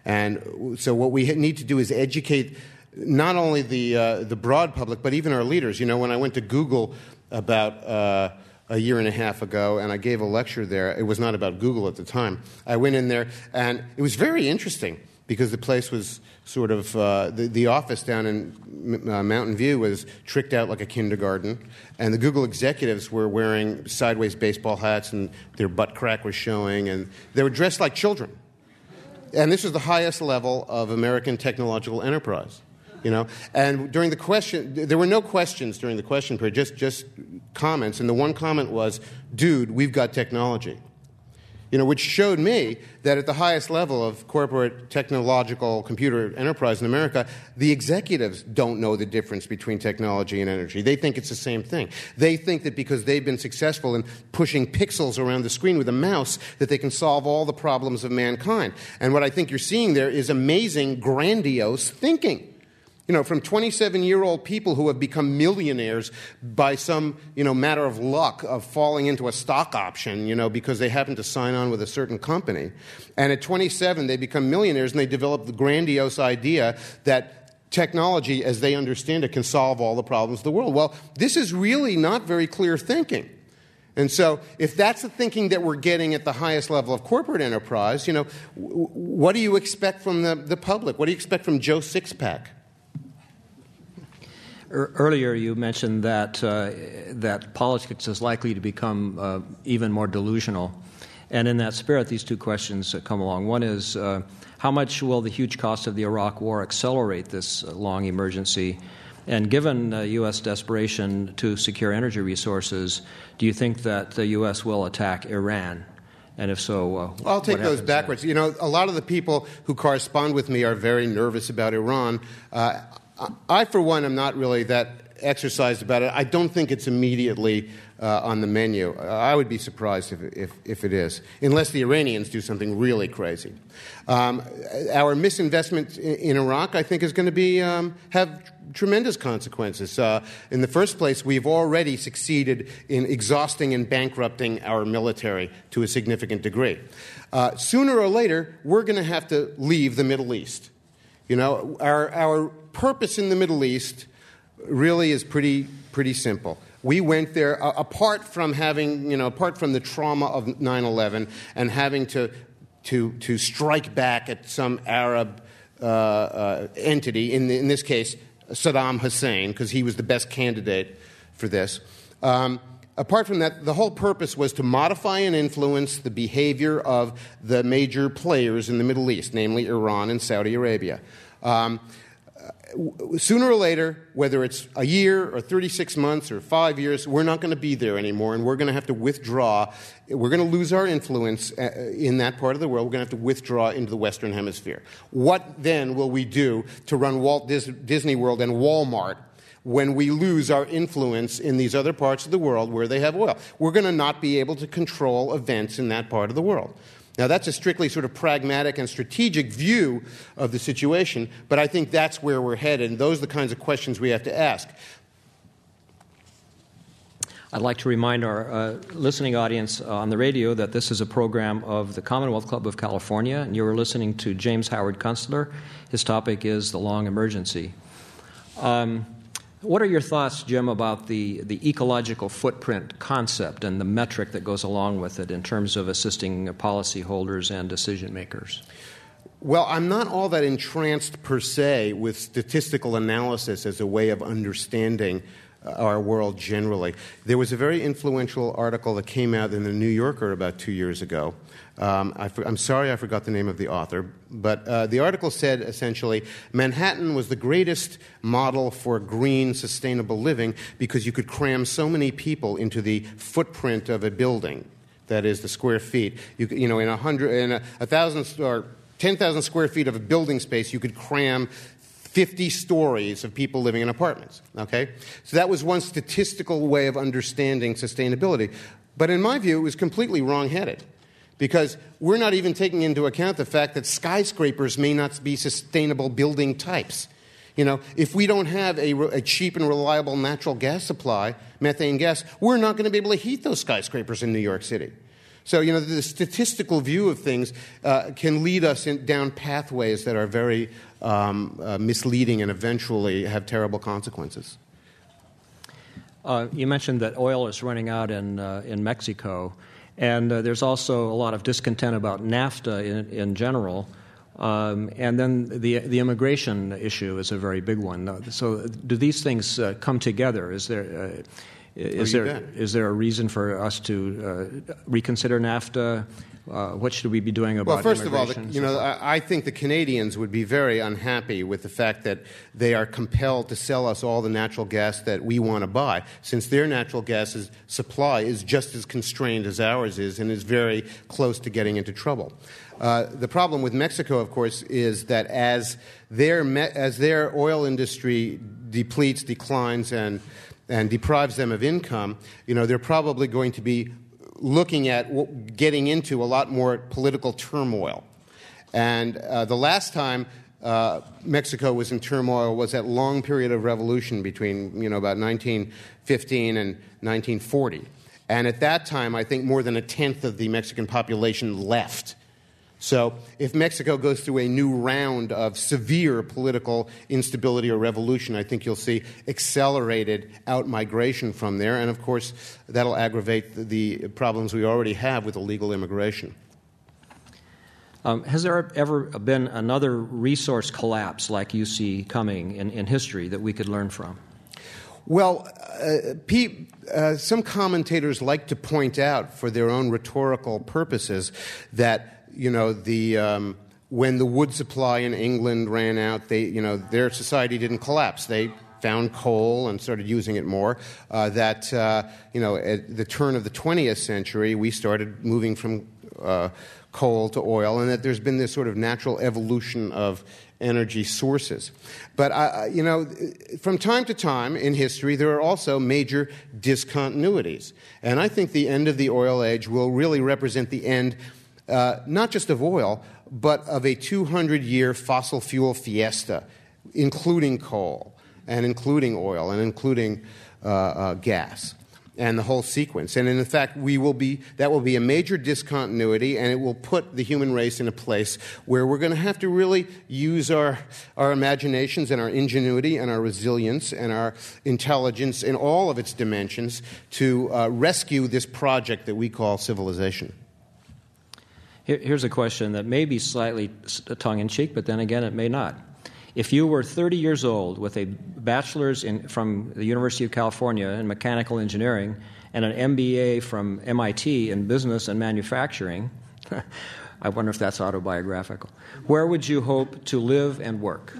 And so what we need to do is educate not only the uh, the broad public, but even our leaders. You know, when I went to Google about uh, a year and a half ago, and I gave a lecture there, it was not about Google at the time. I went in there, and it was very interesting because the place was sort of, uh, the, the office down in uh, Mountain View was tricked out like a kindergarten, and the Google executives were wearing sideways baseball hats, and their butt crack was showing, and they were dressed like children. And this was the highest level of American technological enterprise. You know, and during the question, there were no questions during the question period, just just comments. And the one comment was, "Dude, we've got technology." You know, which showed me that at the highest level of corporate technological computer enterprise in America, the executives don't know the difference between technology and energy. They think it's the same thing. They think that because they've been successful in pushing pixels around the screen with a mouse, that they can solve all the problems of mankind. And what I think you're seeing there is amazing, grandiose thinking. You know, from twenty-seven-year-old people who have become millionaires by some, you know, matter of luck of falling into a stock option, you know, because they happen to sign on with a certain company. And at twenty-seven, they become millionaires, and they develop the grandiose idea that technology, as they understand it, can solve all the problems of the world. Well, this is really not very clear thinking. And so if that's the thinking that we're getting at the highest level of corporate enterprise, you know, w- what do you expect from the, the public? What do you expect from Joe Sixpack? Earlier, you mentioned that uh, that politics is likely to become uh, even more delusional. And in that spirit, these two questions come along. One is, uh, how much will the huge cost of the Iraq War accelerate this long emergency? And given uh, U S desperation to secure energy resources, do you think that the U S will attack Iran? And if so, uh, I'll take those backwards. Then? You know, a lot of the people who correspond with me are very nervous about Iran. Uh, I, for one, am not really that exercised about it. I don't think it's immediately uh, on the menu. I would be surprised if, if, if it is, unless the Iranians do something really crazy. Um, our misinvestment in, in Iraq, I think, is going to be um, have tremendous consequences. Uh, in the first place, we've already succeeded in exhausting and bankrupting our military to a significant degree. Uh, sooner or later, we're going to have to leave the Middle East. You know, our our purpose in the Middle East really is pretty pretty simple. We went there uh, apart from having, you know, apart from the trauma of nine eleven and having to to to strike back at some Arab uh, uh, entity, in, the, in this case, Saddam Hussein, because he was the best candidate for this. Um, apart from that, the whole purpose was to modify and influence the behavior of the major players in the Middle East, namely Iran and Saudi Arabia. Um, Sooner or later, whether it's a year or thirty-six months or five years, we're not going to be there anymore, and we're going to have to withdraw. We're going to lose our influence in that part of the world. We're going to have to withdraw into the Western Hemisphere. What then will we do to run Walt Disney World and Walmart when we lose our influence in these other parts of the world where they have oil? We're going to not be able to control events in that part of the world. Now, that's a strictly sort of pragmatic and strategic view of the situation, but I think that's where we're headed, and those are the kinds of questions we have to ask. I'd like to remind our uh, listening audience on the radio that this is a program of the Commonwealth Club of California, and you are listening to James Howard Kunstler. His topic is the long emergency. Um, What are your thoughts, Jim, about the, the ecological footprint concept and the metric that goes along with it in terms of assisting policyholders and decision makers? Well, I'm not all that entranced per se with statistical analysis as a way of understanding our world generally. There was a very influential article that came out in the New Yorker about two years ago. Um, I for, I'm sorry I forgot the name of the author, but uh, the article said essentially Manhattan was the greatest model for green, sustainable living because you could cram so many people into the footprint of a building, that is, the square feet. You, you know, in a hundred, in a, a thousand or ten thousand square feet of a building space, you could cram fifty stories of people living in apartments, okay? So that was one statistical way of understanding sustainability. But in my view, it was completely wrong-headed because we're not even taking into account the fact that skyscrapers may not be sustainable building types. You know, if we don't have a, a cheap and reliable natural gas supply, methane gas, we're not going to be able to heat those skyscrapers in New York City. So, you know, the statistical view of things uh, can lead us in, down pathways that are very um, uh, misleading and eventually have terrible consequences. Uh, you mentioned that oil is running out in uh, in Mexico, and uh, there's also a lot of discontent about NAFTA in, in general. Um, and then the the immigration issue is a very big one. So, do these things uh, come together? Is there uh, Is there bet. is there a reason for us to uh, reconsider NAFTA? Uh, what should we be doing about Well, first of all, the, you know, so I, I think the Canadians would be very unhappy with the fact that they are compelled to sell us all the natural gas that we want to buy, since their natural gas is, supply is just as constrained as ours is and is very close to getting into trouble. Uh, the problem with Mexico, of course, is that as their me- as their oil industry depletes, declines, and and deprives them of income, you know, they're probably going to be looking at getting into a lot more political turmoil. And uh, the last time uh, Mexico was in turmoil was that long period of revolution between, you know, about nineteen fifteen and nineteen forty. And at that time, I think more than a tenth of the Mexican population left. So if Mexico goes through a new round of severe political instability or revolution, I think you'll see accelerated out-migration from there. And, of course, that'll aggravate the, the problems we already have with illegal immigration. Um, has there ever been another resource collapse like you see coming in, in history that we could learn from? Well, uh, Pete, uh, some commentators like to point out for their own rhetorical purposes that You know, the um, when the wood supply in England ran out, they, you know, their society didn't collapse. They found coal and started using it more. Uh, that uh, you know, at the turn of the twentieth century, we started moving from uh, coal to oil, and that there's been this sort of natural evolution of energy sources. But uh, you know, from time to time in history, there are also major discontinuities, and I think the end of the oil age will really represent the end. Uh, not just of oil, but of a two hundred year fossil fuel fiesta, including coal, and including oil, and including uh, uh, gas, and the whole sequence. And in fact, we will be that will be a major discontinuity, and it will put the human race in a place where we're going to have to really use our, our imaginations and our ingenuity and our resilience and our intelligence in all of its dimensions to uh, rescue this project that we call civilization. Here's a question that may be slightly tongue-in-cheek, but then again, it may not. If you were thirty years old with a bachelor's in, from the University of California in mechanical engineering and an M B A from M I T in business and manufacturing, I wonder if that's autobiographical, where would you hope to live and work?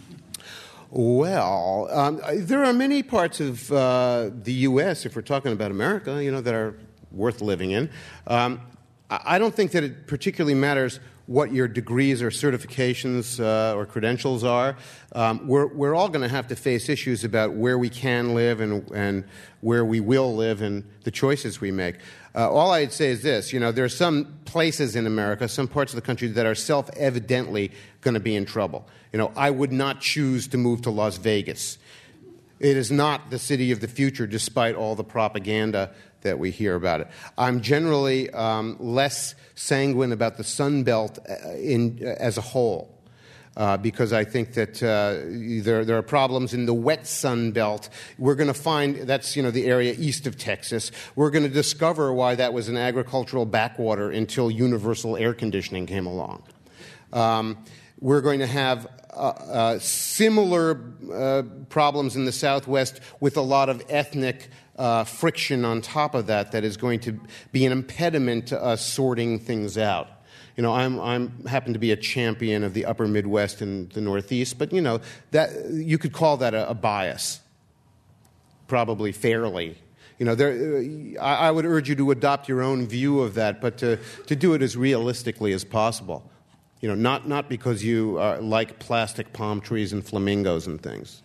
Well, um, there are many parts of uh, the U S, if we're talking about America, you know, that are worth living in. Um, I don't think that it particularly matters what your degrees or certifications uh, or credentials are. Um, we're, we're all going to have to face issues about where we can live and, and where we will live and the choices we make. Uh, all I'd say is this, you know, there are some places in America, some parts of the country that are self-evidently going to be in trouble. You know, I would not choose to move to Las Vegas. It is not the city of the future, despite all the propaganda that we hear about it. I'm generally um, less sanguine about the Sun Belt in, uh, as a whole, uh, because I think that uh, there, there are problems in the wet Sun Belt. We're going to find that's you know the area east of Texas. We're going to discover why that was an agricultural backwater until universal air conditioning came along. Um, we're going to have uh, uh, similar uh, problems in the Southwest with a lot of ethnic Uh, friction on top of that that is going to be an impediment to us sorting things out. You know, I'm I'm happen to be a champion of the Upper Midwest and the Northeast, but you know that you could call that a, a bias, probably fairly. You know, there, I, I would urge you to adopt your own view of that, but to to do it as realistically as possible. You know, not not because you uh, like plastic palm trees and flamingos and things.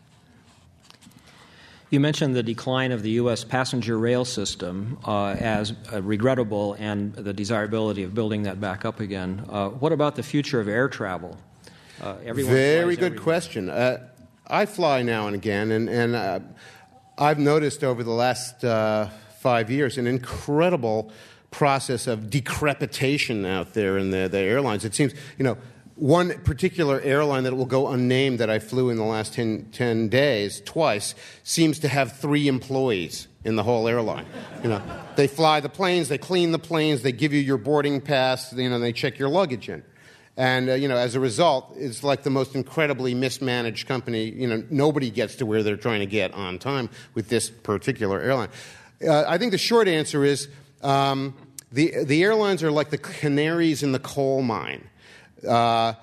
You mentioned the decline of the U S passenger rail system uh, as uh, regrettable and the desirability of building that back up again. Uh, what about the future of air travel? Uh, Very good question. Uh, I fly now and again, and, and uh, I've noticed over the last uh, five years an incredible process of decrepitation out there in the, the airlines. It seems, you know, one particular airline that will go unnamed that I flew in the last ten, ten days twice seems to have three employees in the whole airline. You know, they fly the planes, they clean the planes, they give you your boarding pass, you know, they check your luggage in. And, uh, you know, as a result, it's like the most incredibly mismanaged company. You know, nobody gets to where they're trying to get on time with this particular airline. Uh, I think the short answer is um, the, the airlines are like the canaries in the coal mine. Uh,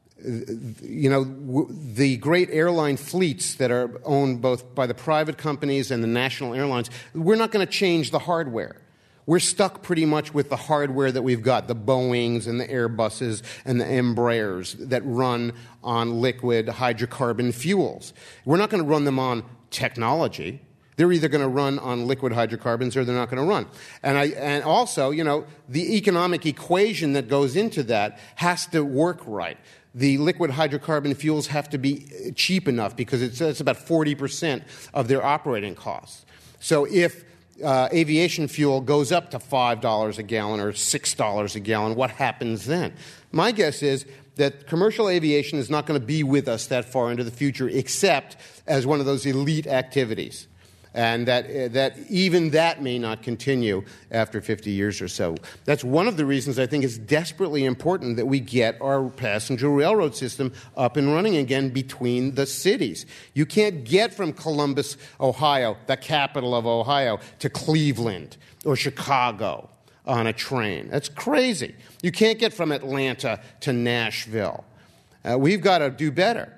you know, w- the great airline fleets that are owned both by the private companies and the national airlines, we're not going to change the hardware. We're stuck pretty much with the hardware that we've got, the Boeings and the Airbuses and the Embraers that run on liquid hydrocarbon fuels. We're not going to run them on technology. They're either going to run on liquid hydrocarbons or they're not going to run. And, I, and also, you know, the economic equation that goes into that has to work right. The liquid hydrocarbon fuels have to be cheap enough because it's, it's about forty percent of their operating costs. So if uh, aviation fuel goes up to five dollars a gallon or six dollars a gallon, what happens then? My guess is that commercial aviation is not going to be with us that far into the future except as one of those elite activities. And that uh, that even that may not continue after fifty years or so. That's one of the reasons I think it's desperately important that we get our passenger railroad system up and running again between the cities. You can't get from Columbus, Ohio, the capital of Ohio, to Cleveland or Chicago on a train. That's crazy. You can't get from Atlanta to Nashville. Uh, we've got to do better.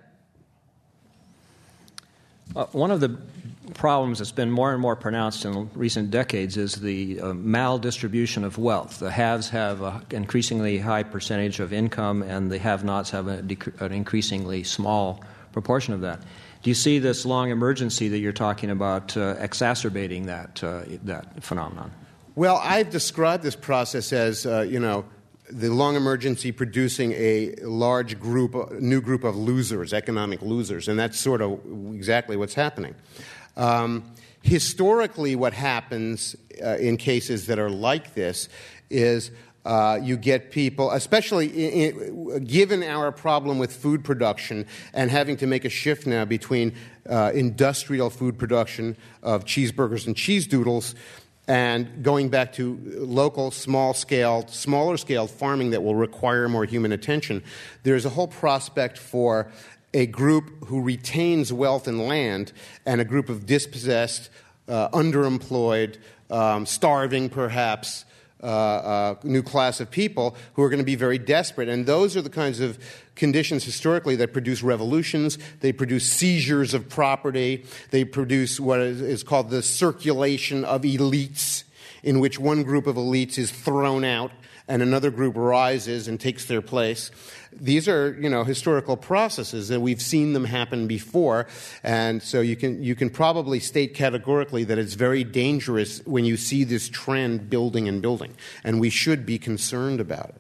Uh, one of the problems that's been more and more pronounced in recent decades is the uh, maldistribution of wealth. The haves have an increasingly high percentage of income, and the have-nots have a dec- an increasingly small proportion of that. Do you see this long emergency that you're talking about uh, exacerbating that uh, that phenomenon? Well, I've described this process as, uh, you know, the long emergency producing a large group, a new group of losers, economic losers, and that's sort of exactly what's happening. Um, historically, what happens uh, in cases that are like this is uh, you get people, especially in, in, given our problem with food production and having to make a shift now between uh, industrial food production of cheeseburgers and cheese doodles and going back to local, small-scale, smaller-scale farming that will require more human attention, there's a whole prospect for a group who retains wealth and land and a group of dispossessed, uh, underemployed, um, starving perhaps, uh, uh, new class of people who are going to be very desperate. And those are the kinds of conditions historically that produce revolutions. They produce seizures of property. They produce what is called the circulation of elites, in which one group of elites is thrown out and another group rises and takes their place. These are, you know, historical processes, and we've seen them happen before. And so you can you can probably state categorically that it's very dangerous when you see this trend building and building, and we should be concerned about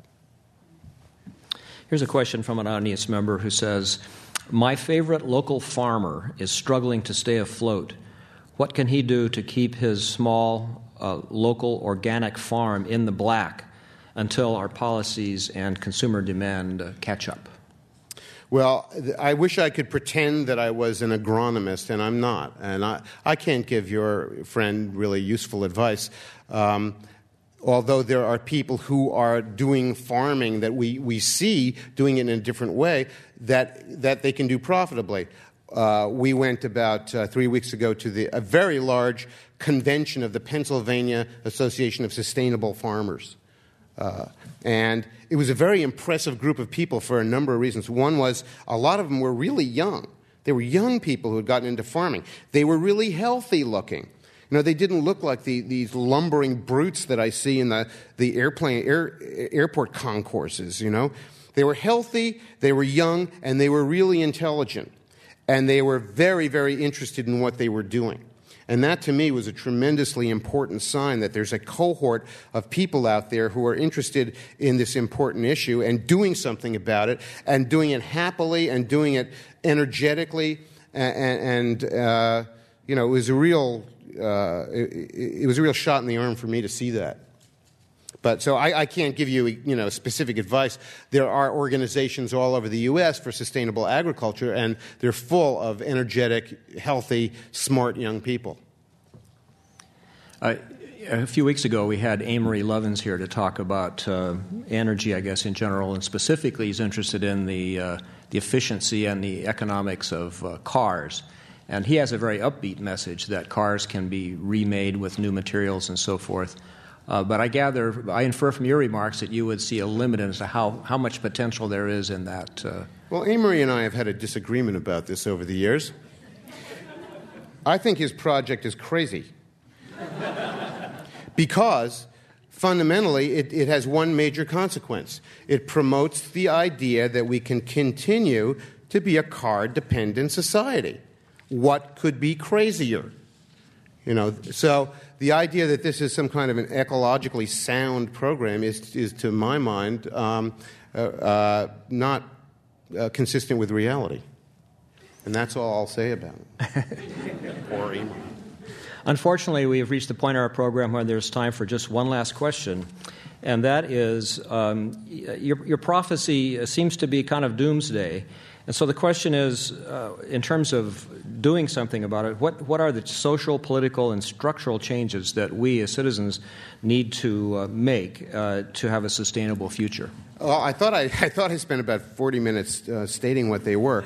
it. Here's a question from an audience member who says, "My favorite local farmer is struggling to stay afloat. What can he do to keep his small uh, local organic farm in the black until our policies and consumer demand uh, catch up?" Well, I wish I could pretend that I was an agronomist, and I'm not. And I, I can't give your friend really useful advice. Um, although there are people who are doing farming that we, we see doing it in a different way that, that they can do profitably. Uh, we went about uh, three weeks ago to the, a very large convention of the Pennsylvania Association of Sustainable Farmers. Uh, and it was a very impressive group of people for a number of reasons. One was a lot of them were really young. They were young people who had gotten into farming. They were really healthy looking. You know, they didn't look like the, these lumbering brutes that I see in the, the airplane air, airport concourses, you know. They were healthy, they were young, and they were really intelligent. And they were very, very interested in what they were doing. And that, to me, was a tremendously important sign that there's a cohort of people out there who are interested in this important issue and doing something about it, and doing it happily and doing it energetically. And, and uh, you know, it was a real, uh, it, it was a real shot in the arm for me to see that. But so I, I can't give you, you know, specific advice. There are organizations all over the U S for sustainable agriculture, and they're full of energetic, healthy, smart young people. Uh, a few weeks ago, we had Amory Lovins here to talk about uh, energy, I guess, in general, and specifically he's interested in the, uh, the efficiency and the economics of uh, cars. And he has a very upbeat message that cars can be remade with new materials and so forth. Uh, but I gather, I infer from your remarks that you would see a limit as to how, how much potential there is in that. Uh... Well, Amory and I have had a disagreement about this over the years. I think his project is crazy. Because, fundamentally, it, it has one major consequence. It promotes the idea that we can continue to be a car-dependent society. What could be crazier? You know, so the idea that this is some kind of an ecologically sound program is, is to my mind, um, uh, uh, not uh, consistent with reality. And that's all I'll say about it. Or Amory. Unfortunately, we have reached the point in our program where there's time for just one last question, and that is, um, your, your prophecy seems to be kind of doomsday. And so the question is, uh, in terms of doing something about it, what, what are the social, political, and structural changes that we as citizens need to uh, make uh, to have a sustainable future? Well, I thought I, I thought I spent about forty minutes uh, stating what they were.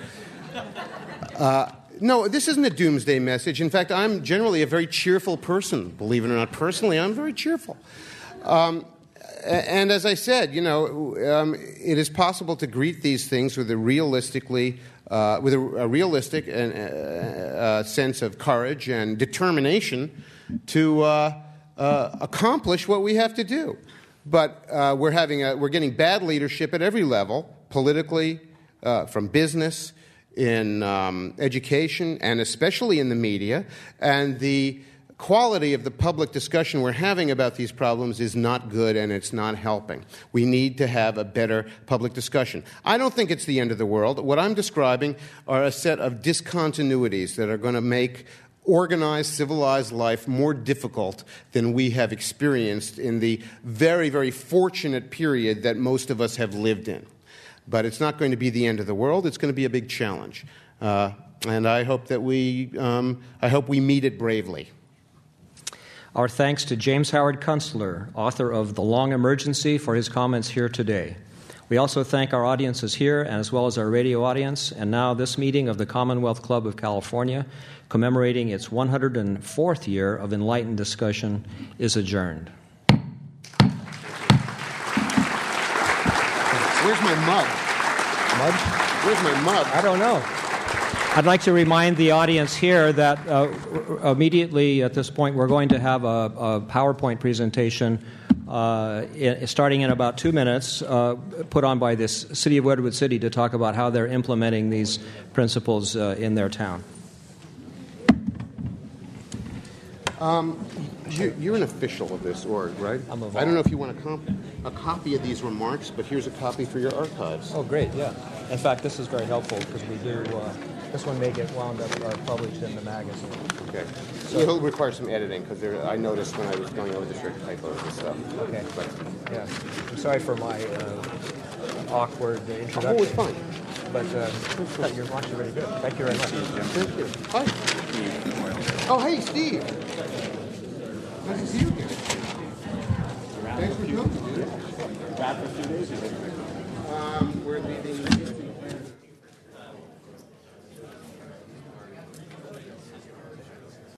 Uh, no, this isn't a doomsday message. In fact, I'm generally a very cheerful person. Believe it or not, personally, I'm very cheerful. Um, And as I said, you know, um, it is possible to greet these things with a realistically, uh, with a, a realistic and, uh, uh, sense of courage and determination to uh, uh, accomplish what we have to do. But uh, we're having a, we're getting bad leadership at every level, politically, uh, from business, in um, education, and especially in the media, and the quality of the public discussion we're having about these problems is not good, and it's not helping. We need to have a better public discussion. I don't think it's the end of the world. What I'm describing are a set of discontinuities that are going to make organized, civilized life more difficult than we have experienced in the very, very fortunate period that most of us have lived in. But it's not going to be the end of the world. It's going to be a big challenge. Uh, and I hope that we, um, I hope we meet it bravely. Our thanks to James Howard Kunstler, author of The Long Emergency, for his comments here today. We also thank our audiences here, as well as our radio audience. And now this meeting of the Commonwealth Club of California, commemorating its one hundred fourth year of enlightened discussion, is adjourned. Where's my mug? Mug? Where's my mug? I don't know. I'd like to remind the audience here that uh, immediately at this point we're going to have a, a PowerPoint presentation uh, in, starting in about two minutes uh, put on by this City of Redwood City to talk about how they're implementing these principles uh, in their town. Um, you, you're an official of this org, right? I'm a I don't know if you want a, comp- a copy of these remarks, but here's a copy for your archives. Oh, great, yeah. In fact, this is very helpful because we do, uh, this one may get wound up or published in the magazine. Okay. So it'll require some editing because I noticed when I was going over this there are typos and stuff. Okay. But, Yeah. I'm sorry for my uh, awkward uh, introduction. oh, it's fine. But uh, your remarks are very good. Thank you very much. Thank you. Hi. Oh, hey, Steve. Nice to see you again. Thanks for coming, dude. Back a few days ago. Um, we're leaving.